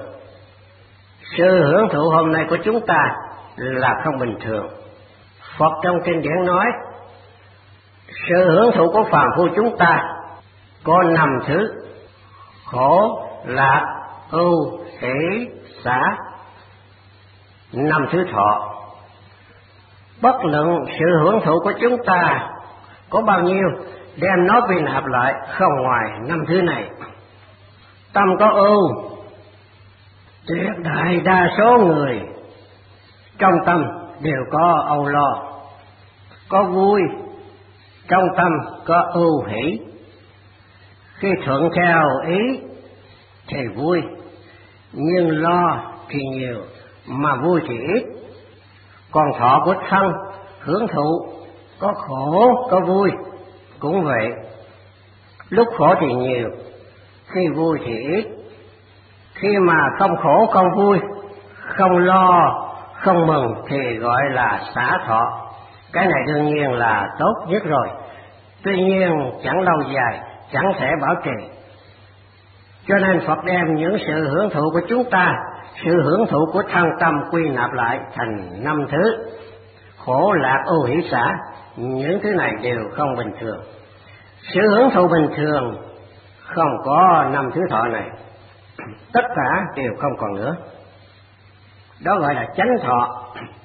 Sự hưởng thụ hôm nay của chúng ta là không bình thường. Phật trong kinh điển nói sự hưởng thụ của phàm phu chúng ta có 5 thứ: khổ, lạc, ưu, hỷ, xả. 5 thứ thọ. Bất luận sự hưởng thụ của chúng ta có bao nhiêu, đem nó quy nạp lại không ngoài 5 thứ này. Tâm có ưu, tuyệt đại đa số người trong tâm đều có âu lo. Có vui, trong tâm có ưu hỷ. Khi thuận theo ý thì vui, nhưng lo thì nhiều mà vui thì ít. Còn thọ của thân hưởng thụ có khổ có vui cũng vậy. Lúc khổ thì nhiều, khi vui thì ít. Khi mà không khổ không vui, không lo không mừng thì gọi là xả thọ. Cái này đương nhiên là tốt nhất rồi, tuy nhiên chẳng lâu dài, chẳng thể bảo trì. Cho nên Phật đem những sự hưởng thụ của chúng ta, sự hưởng thụ của thân tâm quy nạp lại thành 5 thứ: khổ, lạc, ưu, hỷ, xả. những thứ này đều không bình thường. Sự hưởng thụ bình thường không có 5 thứ thọ này, tất cả đều không còn nữa. Đó gọi là chánh thọ.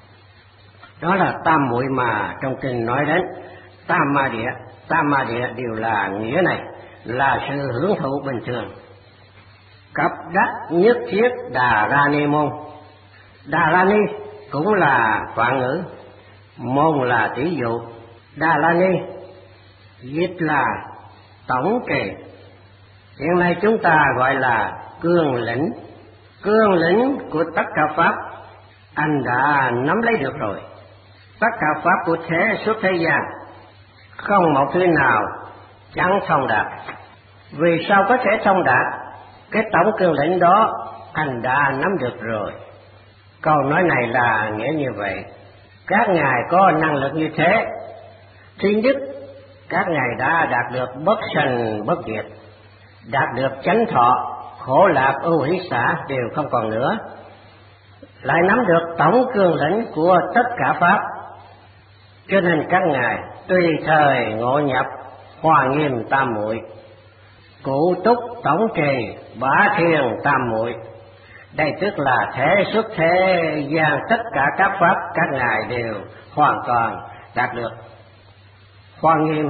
Đó là tam muội mà trong kinh nói đến. Tam ma địa đều là nghĩa này, là sự hưởng thụ bình thường. Cấp đắc nhất thiết Đà Ra Ni môn. Đà Ra Ni cũng là phạn ngữ, môn là tỷ dụ. Đà Ra Ni dịch là tổng trì. Hiện nay chúng ta gọi là cương lĩnh. Cương lĩnh của tất cả pháp anh đã nắm lấy được rồi. Tất cả pháp của thế suốt thế gian, không một thứ nào chẳng thông đạt. Vì sao có thể thông đạt? Cái tổng cương lĩnh đó anh đã nắm được rồi. Câu nói này là nghĩa như vậy. Các ngài có năng lực như thế. Thứ nhất, các ngài đã đạt được bất sanh bất diệt, đạt được chánh thọ, khổ lạc ưu hỷ xả đều không còn nữa, lại nắm được tổng cương lĩnh của tất cả pháp. Cho nên các ngài tùy thời ngộ nhập Hoa Nghiêm tam muội, cụ túc tổng trì bá thiên tam muội. Đây tức là thế xuất thế gian tất cả các pháp các ngài đều hoàn toàn đạt được. Hoa Nghiêm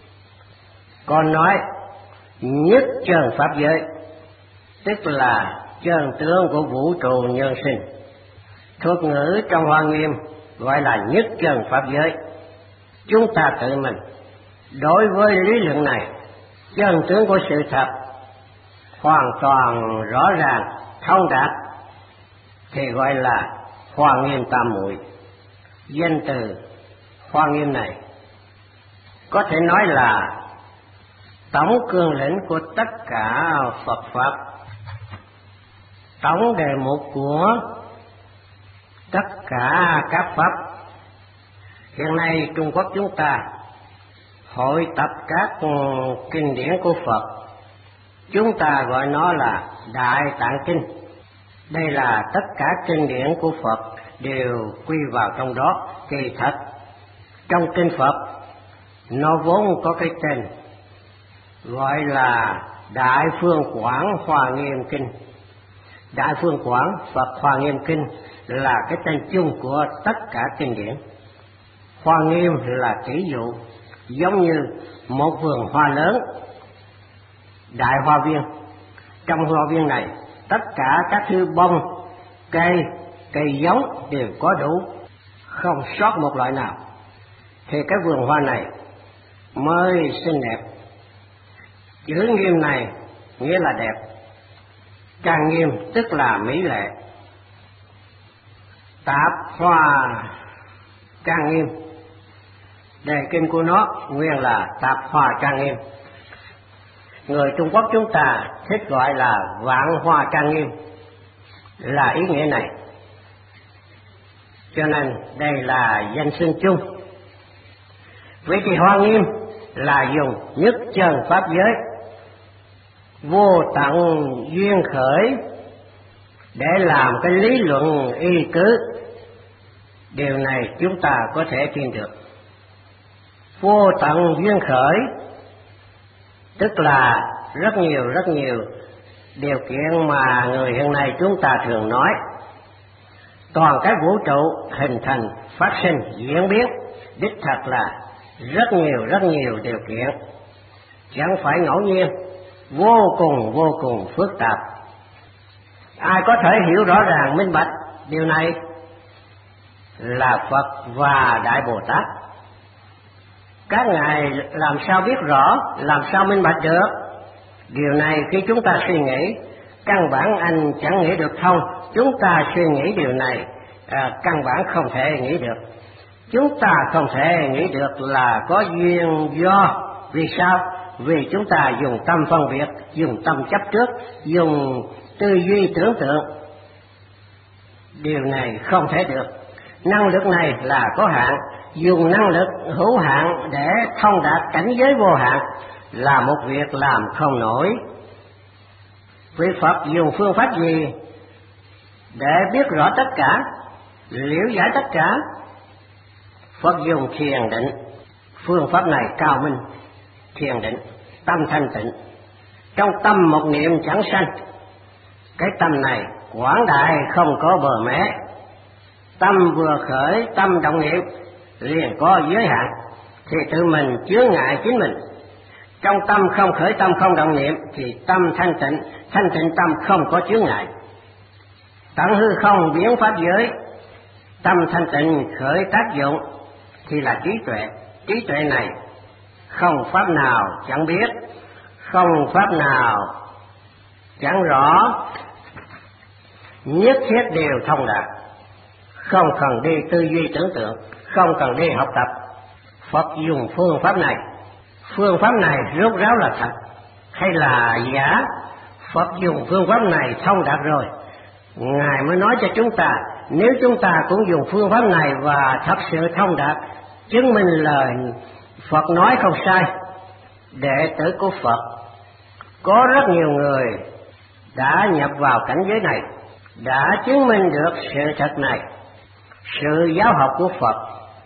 còn nói nhất chân pháp giới, tức là chân tướng của vũ trụ nhân sinh. Thuật ngữ trong Hoa Nghiêm gọi là nhất chân pháp giới. Chúng ta tự mình đối với lý luận này, chân tướng của sự thật hoàn toàn rõ ràng thông đạt thì gọi là Hoa Nghiêm tam muội. Danh từ Hoa Nghiêm này có thể nói là tổng cương lĩnh của tất cả Phật pháp, tổng đề mục của tất cả các pháp. Hiện nay Trung Quốc chúng ta hội tập các kinh điển của Phật, chúng ta gọi nó là Đại Tạng Kinh. Đây là tất cả kinh điển của Phật đều quy vào trong đó. Kỳ thật trong kinh Phật nó vốn có cái tên gọi là Đại Phương Quảng Hoa Nghiêm Kinh. Đại Phương Quảng Phật Hoa Nghiêm Kinh là cái tên chung của tất cả kinh điển. Hoa Nghiêm là tỷ dụ, giống như một vườn hoa lớn, đại hoa viên. Trong hoa viên này tất cả các thứ bông, cây giống đều có đủ, không sót một loại nào. Thì cái vườn hoa này mới xinh đẹp. Chữ nghiêm này nghĩa là đẹp, trang nghiêm tức là mỹ lệ. Tạp hoa trang nghiêm, đề kinh của nó nguyên là tạp hoa trang nghiêm. Người Trung Quốc chúng ta thích gọi là vạn hoa trang nghiêm, là ý nghĩa này. Cho nên đây là danh xưng chung. Vậy thì Hoa Nghiêm là dùng nhất chân pháp giới, vô tận duyên khởi để làm cái lý luận y cứ. Điều này chúng ta có thể tin được. Vô tận duyên khởi tức là rất nhiều điều kiện mà người hiện nay chúng ta thường nói. Toàn cái vũ trụ hình thành, phát sinh, diễn biến đích thật là rất nhiều điều kiện, chẳng phải ngẫu nhiên, vô cùng phức tạp. Ai có thể hiểu rõ ràng minh bạch điều này là Phật và Đại Bồ Tát. Các ngài làm sao biết rõ, làm sao minh bạch được? Điều này khi chúng ta suy nghĩ, căn bản anh chẳng nghĩ được thông. Chúng ta suy nghĩ điều này, căn bản không thể nghĩ được. Chúng ta không thể nghĩ được là có duyên do. Vì sao? Vì chúng ta dùng tâm phân biệt, dùng tâm chấp trước, dùng tư duy tưởng tượng. Điều này không thể được. Năng lực này là có hạn, dùng năng lực hữu hạn để thông đạt cảnh giới vô hạn là một việc làm không nổi. Vị Phật dùng phương pháp gì để biết rõ tất cả, liễu giải tất cả? Phật dùng thiền định. Phương pháp này cao minh, thiền định, tâm thanh tịnh, trong tâm một niệm chẳng sanh. Cái tâm này quảng đại không có bờ mé. Tâm vừa khởi, tâm động niệm liền có giới hạn, thì tự mình chướng ngại chính mình. Trong tâm không khởi, tâm không động niệm thì tâm thanh tịnh tâm không có chướng ngại. Tận hư không biến pháp giới, tâm thanh tịnh khởi tác dụng thì là trí tuệ. Trí tuệ này không pháp nào chẳng biết, không pháp nào chẳng rõ, nhất thiết đều thông đạt, không cần đi tư duy tưởng tượng, không cần đi học tập. Phật dùng phương pháp này. Phương pháp này rốt ráo là thật hay là giả? Phật dùng phương pháp này thông đạt rồi, Ngài mới nói cho chúng ta, nếu chúng ta cũng dùng phương pháp này và thật sự thông đạt, chứng minh lời Phật nói không sai. Đệ tử của Phật có rất nhiều người đã nhập vào cảnh giới này, đã chứng minh được sự thật này. Sự giáo học của Phật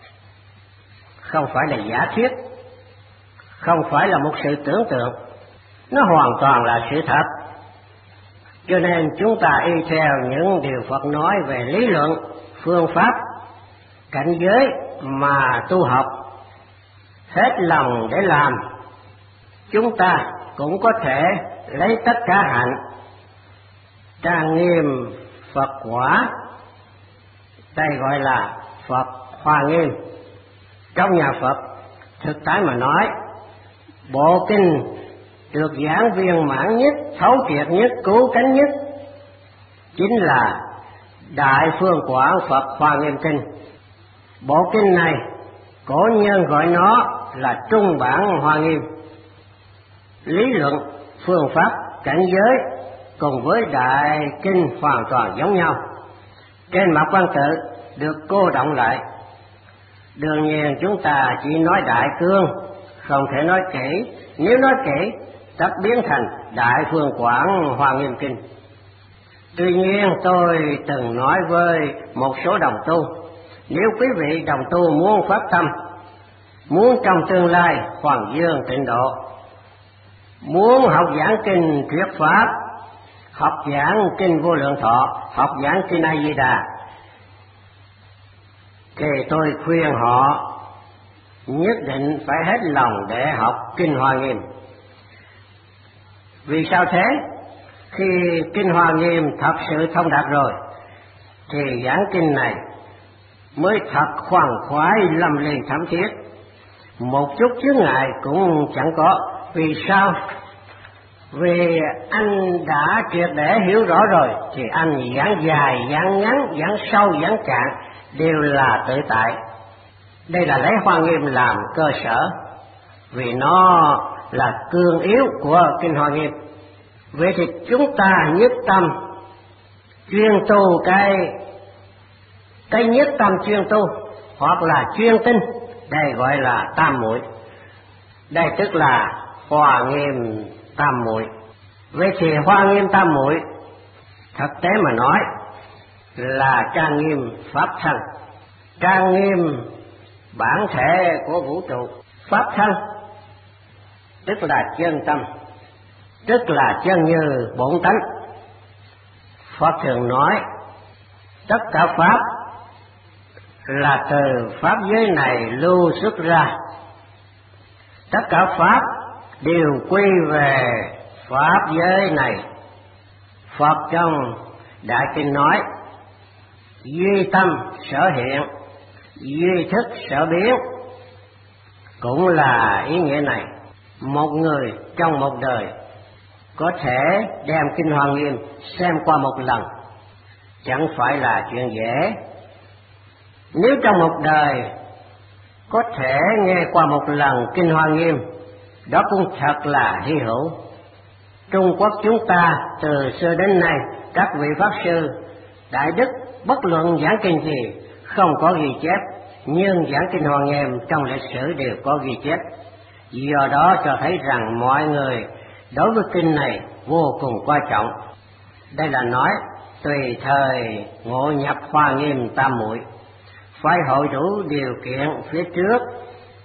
không phải là giả thuyết, không phải là một sự tưởng tượng, nó hoàn toàn là sự thật. Cho nên chúng ta y theo những điều Phật nói về lý luận, phương pháp, cảnh giới mà tu học, hết lòng để làm, chúng ta cũng có thể lấy tất cả hạnh trang nghiêm Phật quả. Đây gọi là Phật Hoa Nghiêm. Trong nhà Phật, thực tại mà nói, bộ kinh được giảng viên mãn nhất, thấu triệt nhất, cứu cánh nhất chính là Đại Phương Quảng Phật Hoa Nghiêm Kinh. Bộ kinh này cổ nhân gọi nó là trung bản Hoa Nghiêm. Lý luận, phương pháp, cảnh giới cùng với đại kinh hoàn toàn giống nhau. Trên mặt văn tự được cô động lại. Đương nhiên chúng ta chỉ nói đại cương, không thể nói kỹ. Nếu nói kỹ, tất biến thành Đại Phương Quảng Hoa Nghiêm Kinh. Tuy nhiên tôi từng nói với một số đồng tu, nếu quý vị đồng tu muốn phát tâm, muốn trong tương lai Hoàng Dương tịnh độ, muốn học giảng kinh thuyết pháp, học giảng kinh Vô Lượng Thọ, học giảng kinh A Di Đà, thì tôi khuyên họ nhất định phải hết lòng để học kinh Hoa Nghiêm. Vì sao thế? Khi kinh Hoa Nghiêm thật sự thông đạt rồi, thì giảng kinh này mới thật khoan khoái lâm ly thấm thiết, một chút chướng ngại cũng chẳng có. Vì sao? Vì anh đã triệt để hiểu rõ rồi, thì anh giảng dài, giảng ngắn, giảng sâu, giảng cạn đều là tự tại. Đây là lấy Hoa Nghiêm làm cơ sở, vì nó là cương yếu của kinh Hoa Nghiêm. Vậy thì chúng ta nhất tâm chuyên tu cái nhất tâm chuyên tu, hoặc là chuyên tinh, đây gọi là tam muội. Đây tức là Hoa Nghiêm tam muội. Vậy thì Hoa Nghiêm tam muội thực tế mà nói là trang nghiêm pháp thân, trang nghiêm bản thể của vũ trụ. Pháp thân tức là chân tâm, tức là chân như bổn tánh. Phật thường nói tất cả pháp là từ pháp giới này lưu xuất ra, tất cả pháp đều quy về pháp giới này. Phật trong Đại Kinh nói duy tâm sở hiện, duy thức sở biến, cũng là ý nghĩa này. Một người trong một đời có thể đem kinh Hoa Nghiêm xem qua một lần chẳng phải là chuyện dễ. Nếu trong một đời có thể nghe qua một lần kinh Hoa Nghiêm, đó cũng thật là hy hữu. Trung Quốc chúng ta từ xưa đến nay, các vị pháp sư đại đức bất luận giảng kinh gì không có ghi chép, nhưng giảng kinh Hoa Nghiêm trong lịch sử đều có ghi chép. Do đó cho thấy rằng mọi người đối với kinh này vô cùng quan trọng. Đây là nói tùy thời ngộ nhập Hoa Nghiêm tam muội, phải hội đủ điều kiện phía trước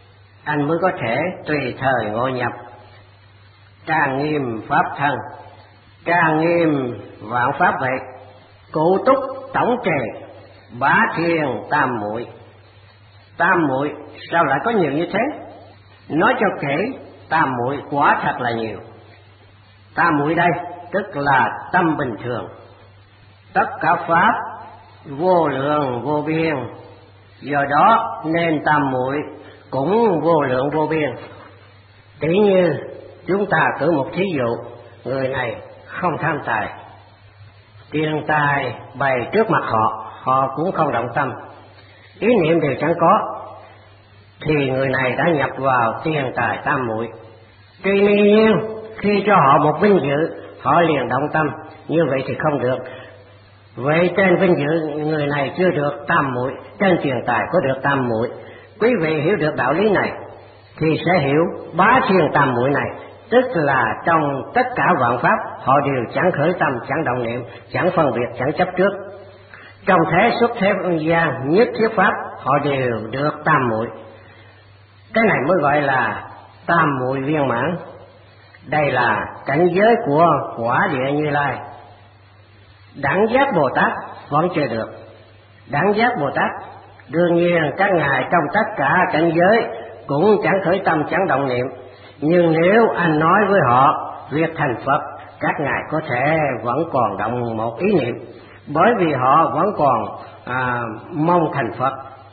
anh mới có thể tùy thời ngộ nhập. Trang nghiêm pháp thân, trang nghiêm vạn pháp vậy, cụ túc tổng trì, bá thiên tam muội. Tam muội sao lại có nhiều như thế? Nói cho kỹ, tam muội quả thật là nhiều. Tam muội đây tức là tâm bình thường, tất cả pháp vô lượng vô biên, do đó nên tam muội cũng vô lượng vô biên. Tỷ như chúng ta cử một thí dụ, người này không tham tài, tiền tài bày trước mặt họ, họ cũng không động tâm, ý niệm đều chẳng có, thì người này đã nhập vào tiền tài tam muội. Tuy nhiên khi cho họ một vinh dự, họ liền động tâm, như vậy thì không được. Vậy trên vinh dự người này chưa được tam muội, trên tiền tài có được tam muội. Quý vị hiểu được đạo lý này thì sẽ hiểu bá thiên tam muội này, tức là trong tất cả vạn pháp họ đều chẳng khởi tâm, chẳng động niệm, chẳng phân biệt, chẳng chấp trước. Trong thế xuất thế gian nhất thiết pháp họ đều được tam muội. Cái này mới gọi là tam muội viên mãn. Đây là cảnh giới của quả địa Như Lai. Đẳng giác Bồ Tát vẫn chưa được. Đẳng giác Bồ Tát đương nhiên các ngài trong tất cả cảnh giới cũng chẳng khởi tâm, chẳng động niệm, nhưng nếu anh nói với họ việc thành Phật, các ngài có thể vẫn còn động một ý niệm, bởi vì họ vẫn còn mong thành Phật.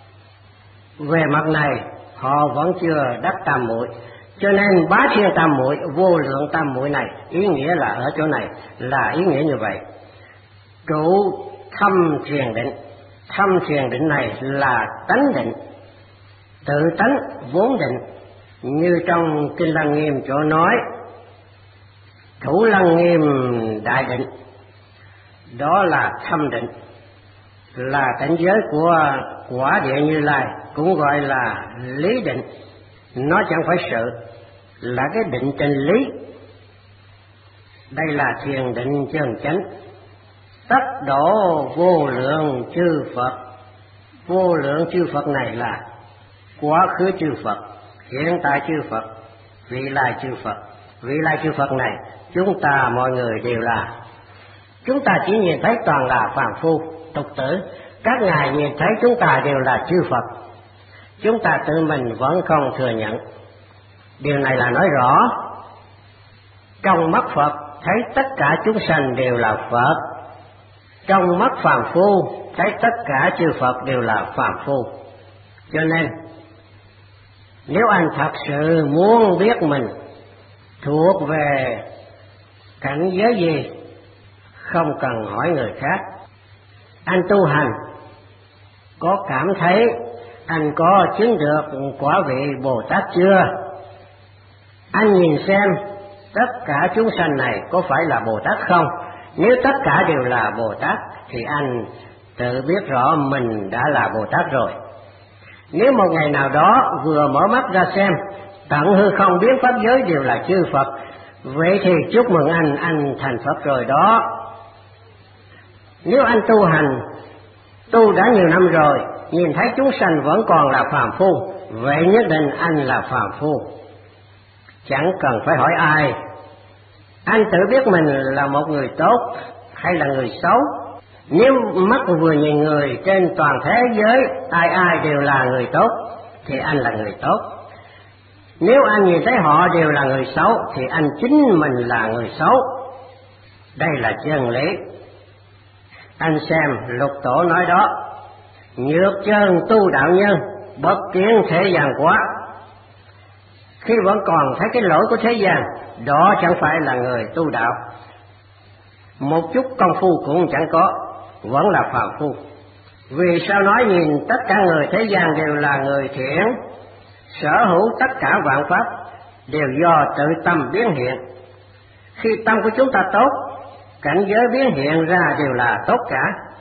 Về mặt này họ vẫn chưa đắc tam muội, cho nên bá thiên tam muội, vô lượng tam muội này ý nghĩa là ở chỗ này, là ý nghĩa như vậy. Trụ thâm thiền định, thâm thiền định này là tánh định, tự tánh vốn định, như trong Kinh Lăng Nghiêm chỗ nói Thủ Lăng Nghiêm đại định, đó là thâm định, là cảnh giới của quả địa Như Lai, cũng gọi là lý định. Nó chẳng phải sự, là cái định trên lý. Đây là thiền định chân chánh, tất độ vô lượng chư Phật. Vô lượng chư Phật này là quá khứ chư Phật, hiện tại chư Phật, vị lai chư Phật. Vị lai chư Phật này chúng ta mọi người đều là. Chúng ta chỉ nhìn thấy toàn là phàm phu tục tử, các ngài nhìn thấy chúng ta đều là chư Phật. Chúng ta tự mình vẫn không thừa nhận. Điều này là nói rõ, trong mắt Phật thấy tất cả chúng sanh đều là Phật, trong mắt phàm phu thấy tất cả chư Phật đều là phàm phu. Cho nên nếu anh thật sự muốn biết mình thuộc về cảnh giới gì, không cần hỏi người khác. Anh tu hành có cảm thấy anh có chứng được quả vị Bồ Tát chưa? Anh nhìn xem tất cả chúng sanh này có phải là Bồ Tát không? Nếu tất cả đều là Bồ Tát thì anh tự biết rõ mình đã là Bồ Tát rồi. Nếu một ngày nào đó vừa mở mắt ra xem tận hư không biến pháp giới đều là chư Phật, vậy thì chúc mừng anh thành Phật rồi đó. Nếu anh tu hành, tu đã nhiều năm rồi, nhìn thấy chúng sanh vẫn còn là phàm phu, vậy nhất định anh là phàm phu. Chẳng cần phải hỏi ai, anh tự biết mình là một người tốt hay là người xấu. Nếu mắt vừa nhìn người trên toàn thế giới, ai ai đều là người tốt, thì anh là người tốt. Nếu anh nhìn thấy họ đều là người xấu, thì anh chính mình là người xấu. Đây là chân lý. Anh xem Lục Tổ nói đó, nhược chân tu đạo nhân, bất kiến thế gian quá. Khi vẫn còn thấy cái lỗi của thế gian, đó chẳng phải là người tu đạo. Một chút công phu cũng chẳng có, vẫn là phàm phu. Vì sao nói nhìn tất cả người thế gian đều là người thiện, sở hữu tất cả vạn pháp đều do tự tâm biến hiện. Khi tâm của chúng ta tốt, cảnh giới biến hiện ra đều là tốt cả.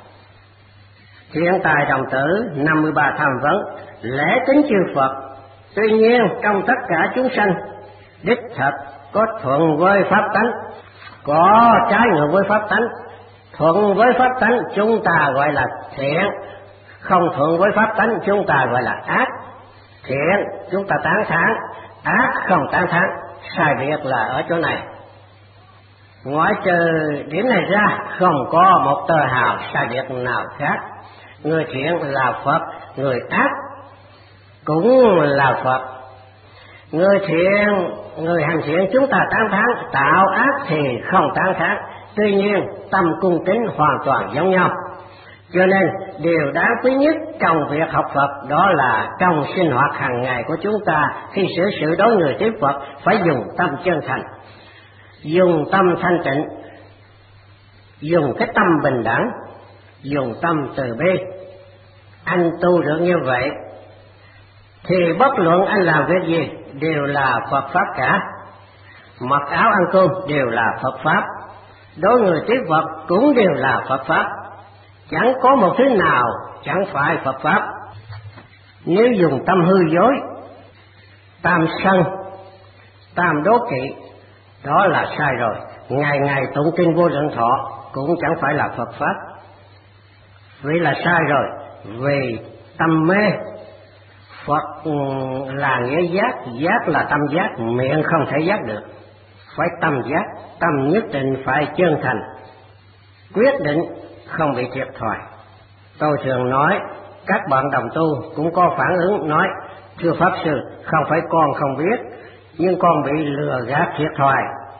Thiện tài đồng tử 53 tham vấn, lễ tính chư Phật. Tuy nhiên trong tất cả chúng sanh, đích thật có thuận với pháp tánh, có trái ngược với pháp tánh. Thuận với pháp tánh chúng ta gọi là thiện, không thuận với pháp tánh chúng ta gọi là ác. Thiện chúng ta tán thán, ác không tán thán. Sai biệt là ở chỗ này. Ngoại trừ điểm này ra, không có một tơ hào sai biệt nào khác. Người thiện là Phật, người ác cũng là Phật. Người thiện, người hành thiện chúng ta tán thán, tạo ác thì không tán thán. Tuy nhiên tâm cung tín hoàn toàn giống nhau. Cho nên điều đáng quý nhất trong việc học Phật đó là trong sinh hoạt hàng ngày của chúng ta, khi xử sự đối người tiếp Phật phải dùng tâm chân thành, dùng tâm thanh tịnh, dùng cái tâm bình đẳng, dùng tâm từ bi. Anh tu được như vậy thì bất luận anh làm việc gì đều là Phật Pháp cả. Mặc áo ăn cơm đều là Phật Pháp, đối người tiếp Phật cũng đều là Phật Pháp. Chẳng có một thứ nào chẳng phải Phật Pháp. Nếu dùng tâm hư dối, tam sân, tam đố kỵ, đó là sai rồi. Ngày ngày tụng kinh Vô Lượng Thọ cũng chẳng phải là Phật Pháp. Vì là sai rồi. Vì tâm mê, Phật là nghĩa giác, giác là tâm giác, miệng không thể giác được. Phải tâm giác, tâm nhất định phải chân thành, quyết định không bị thiệt thòi. Tôi thường nói, các bạn đồng tu cũng có phản ứng nói, thưa Pháp Sư, không phải con không biết, nhưng con bị lừa gạt thiệt thòi.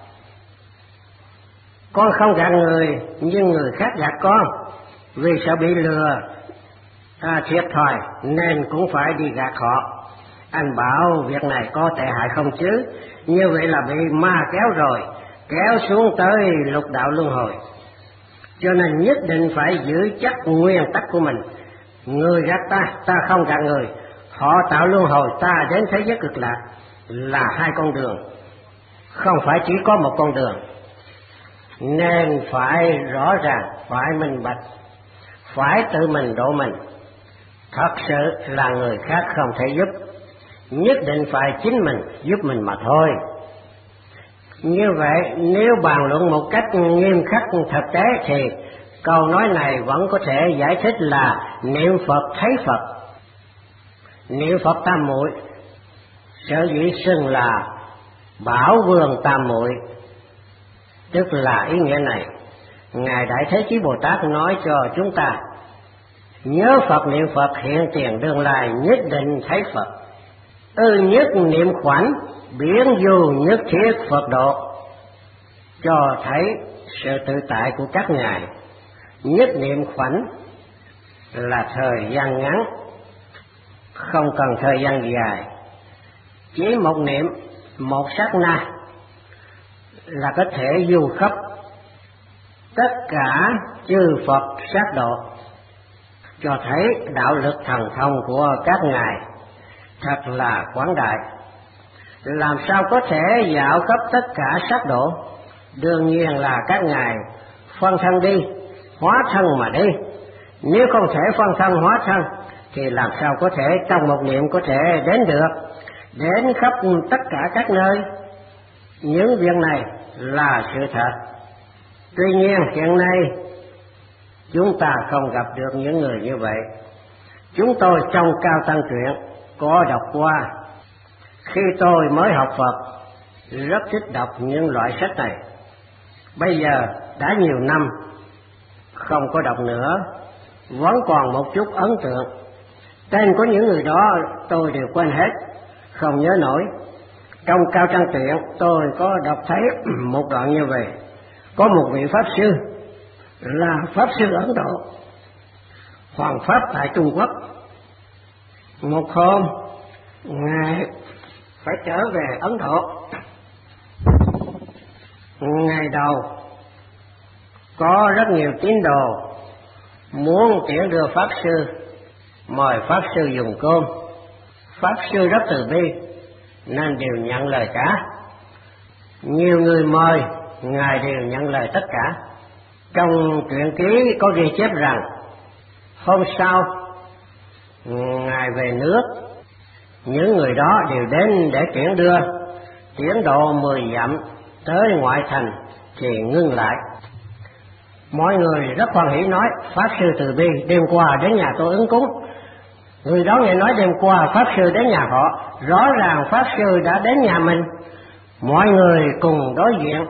Con không gạt người, nhưng người khác gạt con. Vì sợ bị lừa thiệt thòi nên cũng phải đi gạt họ. Anh bảo việc này có tệ hại không chứ? Như vậy là bị ma kéo rồi, kéo xuống tới lục đạo luân hồi. Cho nên nhất định phải giữ chắc nguyên tắc của mình. Người gạt ta, ta không gạt người. Họ tạo luân hồi, ta đến thế giới cực lạc, là hai con đường, không phải chỉ có một con đường. Nên phải rõ ràng, phải minh bạch, phải tự mình độ mình. Thật sự là người khác không thể giúp, nhất định phải chính mình giúp mình mà thôi. Như vậy nếu bàn luận một cách nghiêm khắc thực tế thì câu nói này vẫn có thể giải thích là niệm Phật thấy Phật. Niệm Phật tam muội sở dĩ xưng là Bảo Vương tam muội, tức là ý nghĩa này. Ngài Đại Thế Chí Bồ Tát nói cho chúng ta nhớ Phật niệm Phật hiện tiền đương lai nhất định thấy Phật. Nhất niệm khoảnh biến du nhất thiết Phật độ, cho thấy sự tự tại của các ngài. Nhất niệm khoảnh là thời gian ngắn, không cần thời gian dài, chỉ một niệm, một sát na là có thể du khắp tất cả chư Phật sát độ, cho thấy đạo lực thần thông của các ngài thật là quảng đại. Làm sao có thể dạo khắp tất cả sát độ? Đương nhiên là các ngài phân thân đi, hóa thân mà đi. Nếu không thể phân thân hóa thân thì làm sao có thể trong một niệm có thể đến được, đến khắp tất cả các nơi. Những việc này là sự thật. Tuy nhiên hiện nay chúng ta không gặp được những người như vậy. Chúng tôi trong Cao Tăng Truyện có đọc qua. Khi tôi mới học Phật rất thích đọc những loại sách này. Bây giờ đã nhiều năm không có đọc nữa, vẫn còn một chút ấn tượng. Tên của những người đó tôi đều quên hết, không nhớ nổi. Trong Cao Tăng Truyện tôi có đọc thấy một đoạn như vậy. Có một vị Pháp Sư là Pháp Sư Ấn Độ, Hoàng Pháp tại Trung Quốc. Một hôm Ngài phải trở về Ấn Độ. Ngày đầu có rất nhiều tín đồ muốn tiễn đưa Pháp Sư, mời Pháp Sư dùng cơm. Pháp Sư rất từ bi nên đều nhận lời cả. Nhiều người mời, Ngài đều nhận lời tất cả. Trong truyện ký có ghi chép rằng hôm sau Ngài về nước, những người đó đều đến để tiễn đưa. Tiễn độ 10 dặm tới ngoại thành thì ngưng lại. Mọi người rất hoan hỉ nói: Pháp Sư từ bi đêm qua đến nhà tôi ứng cúng, Người đó nghe nói đêm qua Pháp Sư đến nhà họ, rõ ràng Pháp Sư đã đến nhà mình. Mọi người cùng đối diện,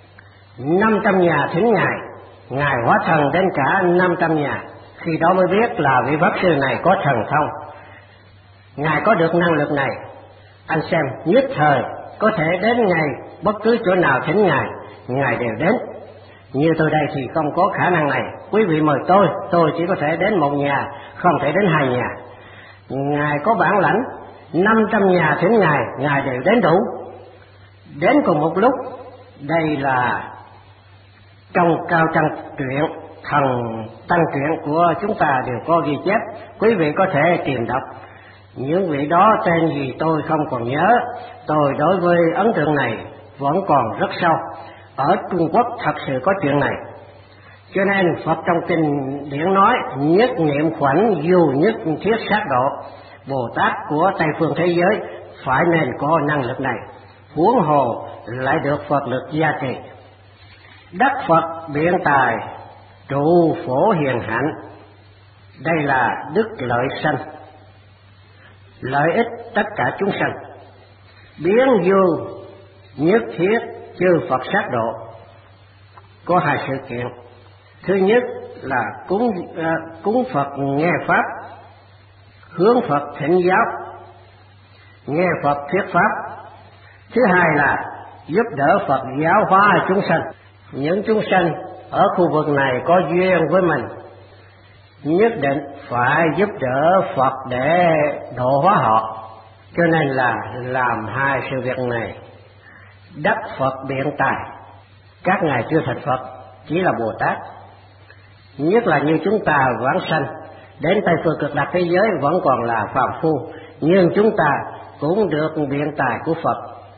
500 nhà thính Ngài, Ngài hóa thần đến cả 500 nhà. Khi đó mới biết là vị Pháp Sư này có thần thông, Ngài có được năng lực này. Anh xem, nhất thời có thể đến ngay bất cứ chỗ nào thính Ngài đều đến. Như tôi đây thì không có khả năng này. Quý vị mời tôi chỉ có thể đến một nhà, không thể đến 2 nhà. Ngài có bản lãnh, 500 nhà thính Ngài đều đến đủ, đến cùng một lúc. Đây là trong Cao Tăng Truyện, Thần Tăng Truyện của chúng ta đều có ghi chép, quý vị có thể tìm đọc. Những vị đó tên gì tôi không còn nhớ, tôi đối với ấn tượng này vẫn còn rất sâu. Ở Trung Quốc thật sự có chuyện này, cho nên Phật trong kinh điển nói nhất niệm khoảnh dù nhất thiết sát độ. Bồ Tát của Tây phương thế giới phải nên có năng lực này, huống hồ lại được Phật lực gia trì. Đắc Phật biện tài, trụ phổ hiền hạnh, đây là đức lợi sanh, lợi ích tất cả chúng sanh. Biến vô nhất thiết chư Phật sát độ. Có 2 sự kiện. Thứ nhất là cúng Phật nghe Pháp, hướng Phật thỉnh giáo, nghe Phật thuyết Pháp. Thứ hai là giúp đỡ Phật giáo hóa chúng sanh. Những chúng sanh ở khu vực này có duyên với mình, nhất định phải giúp đỡ Phật để độ hóa họ. Cho nên là làm 2 sự việc này. Đắc Phật biện tài, các ngài chưa thành Phật, chỉ là Bồ Tát. Nhất là như chúng ta vãng sanh đến Tây phương cực lạc thế giới vẫn còn là phàm phu, nhưng chúng ta cũng được biện tài của Phật.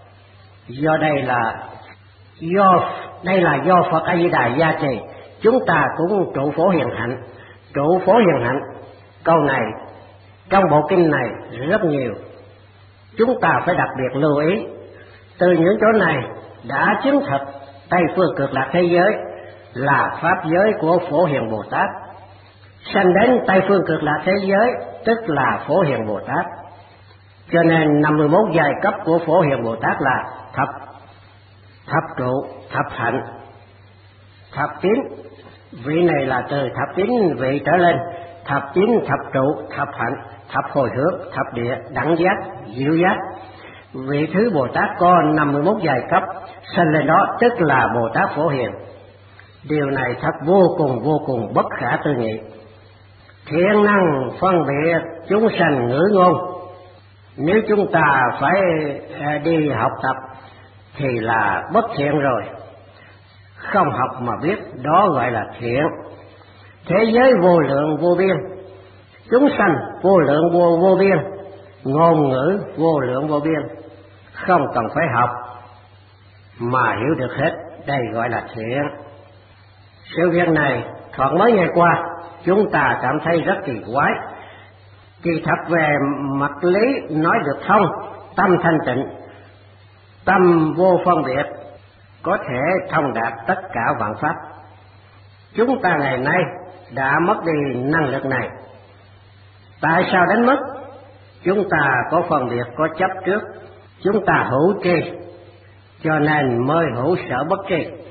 Đây là do Phật A Di Đà gia trì, chúng ta cũng trụ phổ hiền hạnh. Trụ phổ hiền hạnh, câu này trong bộ kinh này rất nhiều, chúng ta phải đặc biệt lưu ý. Từ những chỗ này đã chứng thực Tây phương cực lạc thế giới là pháp giới của Phổ Hiền Bồ Tát. Sanh đến Tây phương cực lạc thế giới tức là Phổ Hiền Bồ Tát. Cho nên 51 giai cấp của Phổ Hiền Bồ Tát là thập trụ, thập hạnh, thập tín. Vị này là từ thập tín vị trở lên: thập tín, thập trụ, thập hạnh, thập hồi hướng, thập địa, đẳng giác, diệu giác. Vị thứ Bồ Tát có 51 giai cấp, sanh lên đó tức là Bồ Tát Phổ Hiền. Điều này thật vô cùng bất khả tư nghị. Thiện năng phân biệt chúng sanh ngữ ngôn. Nếu chúng ta phải đi học tập thì là bất thiện rồi. Không học mà biết, đó gọi là thiện. Thế giới vô lượng vô biên, chúng sanh vô lượng vô biên, ngôn ngữ vô lượng vô biên, không cần phải học mà hiểu được hết, đây gọi là thiện. Sự việc này thoạt mới nghe qua, chúng ta cảm thấy rất kỳ quái. Kỳ thật về mặt lý nói được thông, tâm thanh tịnh, tâm vô phân biệt, có thể thông đạt tất cả vạn pháp. Chúng ta ngày nay đã mất đi năng lực này. Tại sao đánh mất? Chúng ta có phân biệt, có chấp trước, chúng ta hữu tri, cho nên mới hữu sở bất tri.